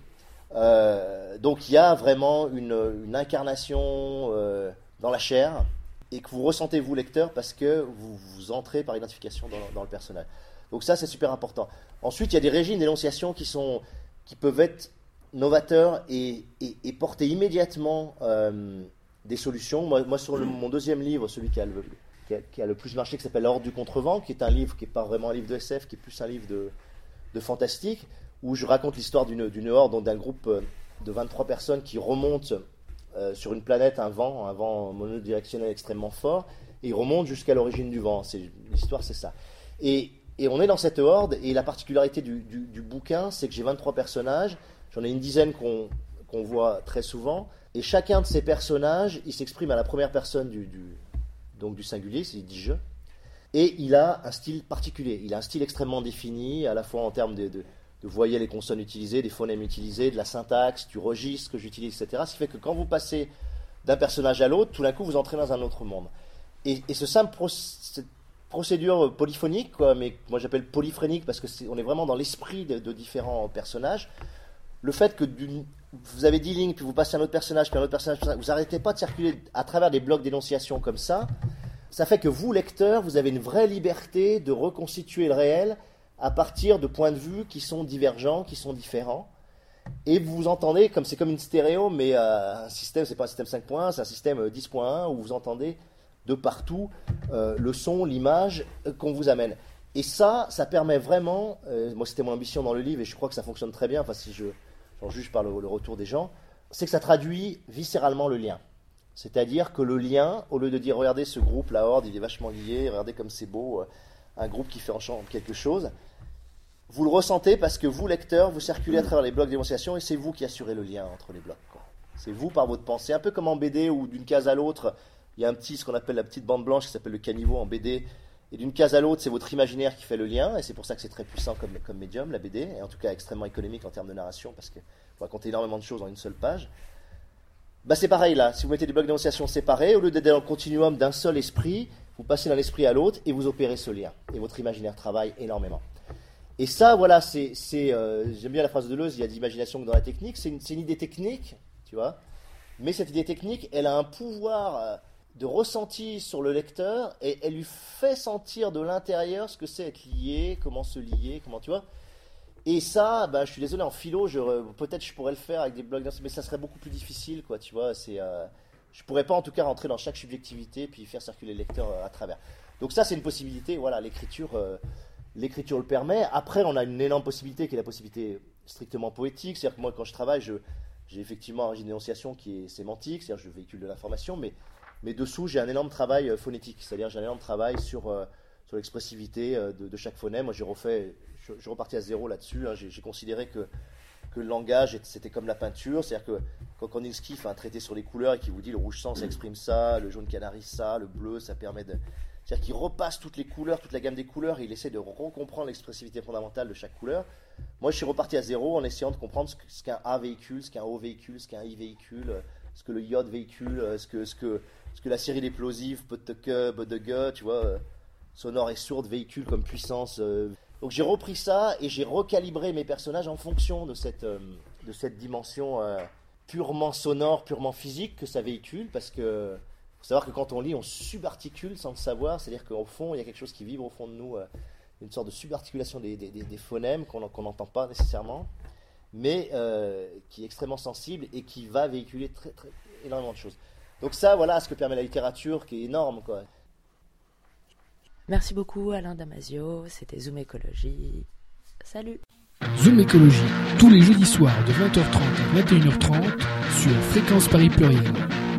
Euh, donc il y a vraiment une, une incarnation euh, dans la chair et que vous ressentez vous lecteur parce que vous, vous entrez par identification dans, dans le personnage. Donc ça c'est super important. Ensuite il y a des régimes d'énonciation qui, sont, qui peuvent être novateurs et, et, et porter immédiatement euh, des solutions. Moi, moi sur le, mon deuxième livre, celui qui a, le, qui, a, qui a le plus marché, qui s'appelle La Horde du Contrevent, qui est un livre qui n'est pas vraiment un livre de S F, qui est plus un livre de, de fantastique, où je raconte l'histoire d'une, d'une horde, donc d'un groupe de vingt-trois personnes qui remontent euh, sur une planète, un vent, un vent monodirectionnel extrêmement fort, et ils remontent jusqu'à l'origine du vent. C'est, l'histoire, c'est ça. Et, et on est dans cette horde, et la particularité du, du, du bouquin, c'est que j'ai vingt-trois personnages, j'en ai une dizaine qu'on, qu'on voit très souvent, et chacun de ces personnages, il s'exprime à la première personne du, du, donc du singulier, c'est dit je, et il a un style particulier, il a un style extrêmement défini, à la fois en termes de... de de voyelles et consonnes utilisées, des phonèmes utilisés, de la syntaxe, du registre que j'utilise, et cetera. Ce qui fait que quand vous passez d'un personnage à l'autre, tout d'un coup, vous entrez dans un autre monde. Et, et ce simple pro- cette procédure polyphonique, quoi, mais moi j'appelle polyphrénique parce que c'est, on est vraiment dans l'esprit de, de différents personnages, le fait que d'une, vous avez dix lignes, puis vous passez à un autre personnage, puis un autre personnage, vous n'arrêtez pas de circuler à travers des blocs d'énonciation comme ça, ça fait que vous, lecteur, vous avez une vraie liberté de reconstituer le réel à partir de points de vue qui sont divergents, qui sont différents. Et vous vous entendez, comme c'est comme une stéréo, mais euh, un système, c'est pas un système cinq point un, c'est un système dix point un, où vous entendez de partout euh, le son, l'image euh, qu'on vous amène. Et ça, ça permet vraiment, euh, moi c'était mon ambition dans le livre, et je crois que ça fonctionne très bien, enfin si je, j'en juge par le, le retour des gens, c'est que ça traduit viscéralement le lien. C'est-à-dire que le lien, au lieu de dire, regardez ce groupe, la horde, il est vachement lié, regardez comme c'est beau, euh, un groupe qui fait ensemble quelque chose, vous le ressentez parce que vous, lecteur, vous circulez à travers les blocs d'énonciation et c'est vous qui assurez le lien entre les blocs, quoi. C'est vous par votre pensée, un peu comme en B D où d'une case à l'autre, il y a un petit, ce qu'on appelle la petite bande blanche qui s'appelle le caniveau en B D, et d'une case à l'autre, c'est votre imaginaire qui fait le lien, et c'est pour ça que c'est très puissant comme, comme médium, la B D, et en tout cas extrêmement économique en termes de narration parce qu'il faut raconter énormément de choses en une seule page. Bah c'est pareil là, si vous mettez des blocs d'énonciation séparés, au lieu d'être dans le continuum d'un seul esprit, vous passez d'un esprit à l'autre et vous opérez ce lien. Et votre imaginaire travaille énormément. Et ça, voilà, c'est, c'est euh, j'aime bien la phrase de Deleuze, il y a de l'imagination que dans la technique, c'est une, c'est une idée technique, tu vois, mais cette idée technique, elle a un pouvoir euh, de ressenti sur le lecteur et elle lui fait sentir de l'intérieur ce que c'est être lié, comment se lier, comment, tu vois. Et ça, bah, je suis désolé, en philo, je, peut-être je pourrais le faire avec des blocs, mais ça serait beaucoup plus difficile, quoi, tu vois, c'est... Euh, je ne pourrais pas en tout cas rentrer dans chaque subjectivité puis faire circuler le lecteur euh, à travers. Donc ça c'est une possibilité, voilà, l'écriture, euh, l'écriture le permet. Après on a une énorme possibilité qui est la possibilité strictement poétique, c'est-à-dire que moi quand je travaille, je, j'ai effectivement un régime d'énonciation qui est sémantique, c'est-à-dire que je véhicule de l'information, mais, mais dessous j'ai un énorme travail euh, phonétique, c'est-à-dire j'ai un énorme travail sur, euh, sur l'expressivité euh, de, de chaque phonème. Moi j'ai refait, je, je repartis à zéro là-dessus, hein. j'ai, j'ai considéré que que le langage, c'était comme la peinture, c'est-à-dire que quand Kandinsky fait un traité sur les couleurs et qu'il vous dit le rouge sang, ça exprime ça, le jaune canari, ça, le bleu, ça permet de... C'est-à-dire qu'il repasse toutes les couleurs, toute la gamme des couleurs, et il essaie de recomprendre l'expressivité fondamentale de chaque couleur. Moi, je suis reparti à zéro en essayant de comprendre ce, que, ce qu'un A véhicule, ce qu'un O véhicule, ce qu'un I véhicule, ce que le J véhicule, ce que, ce que, ce que la série d'explosifs, Poteke, Bodege, tu vois, sonore et sourde véhicule comme puissance... Euh, Donc j'ai repris ça et j'ai recalibré mes personnages en fonction de cette, euh, de cette dimension euh, purement sonore, purement physique que ça véhicule, parce que faut savoir que quand on lit, on subarticule sans le savoir, c'est-à-dire qu'au fond, il y a quelque chose qui vibre au fond de nous, euh, une sorte de subarticulation des, des, des, des phonèmes qu'on n'entend pas nécessairement, mais euh, qui est extrêmement sensible et qui va véhiculer très, très, énormément de choses. Donc ça, voilà ce que permet la littérature, qui est énorme, quoi. Merci beaucoup Alain Damasio, c'était Zoom Écologie. Salut. Zoom Écologie, tous les jeudis soirs de vingt heures trente à vingt et une heures trente sur Fréquence Paris Pluriel.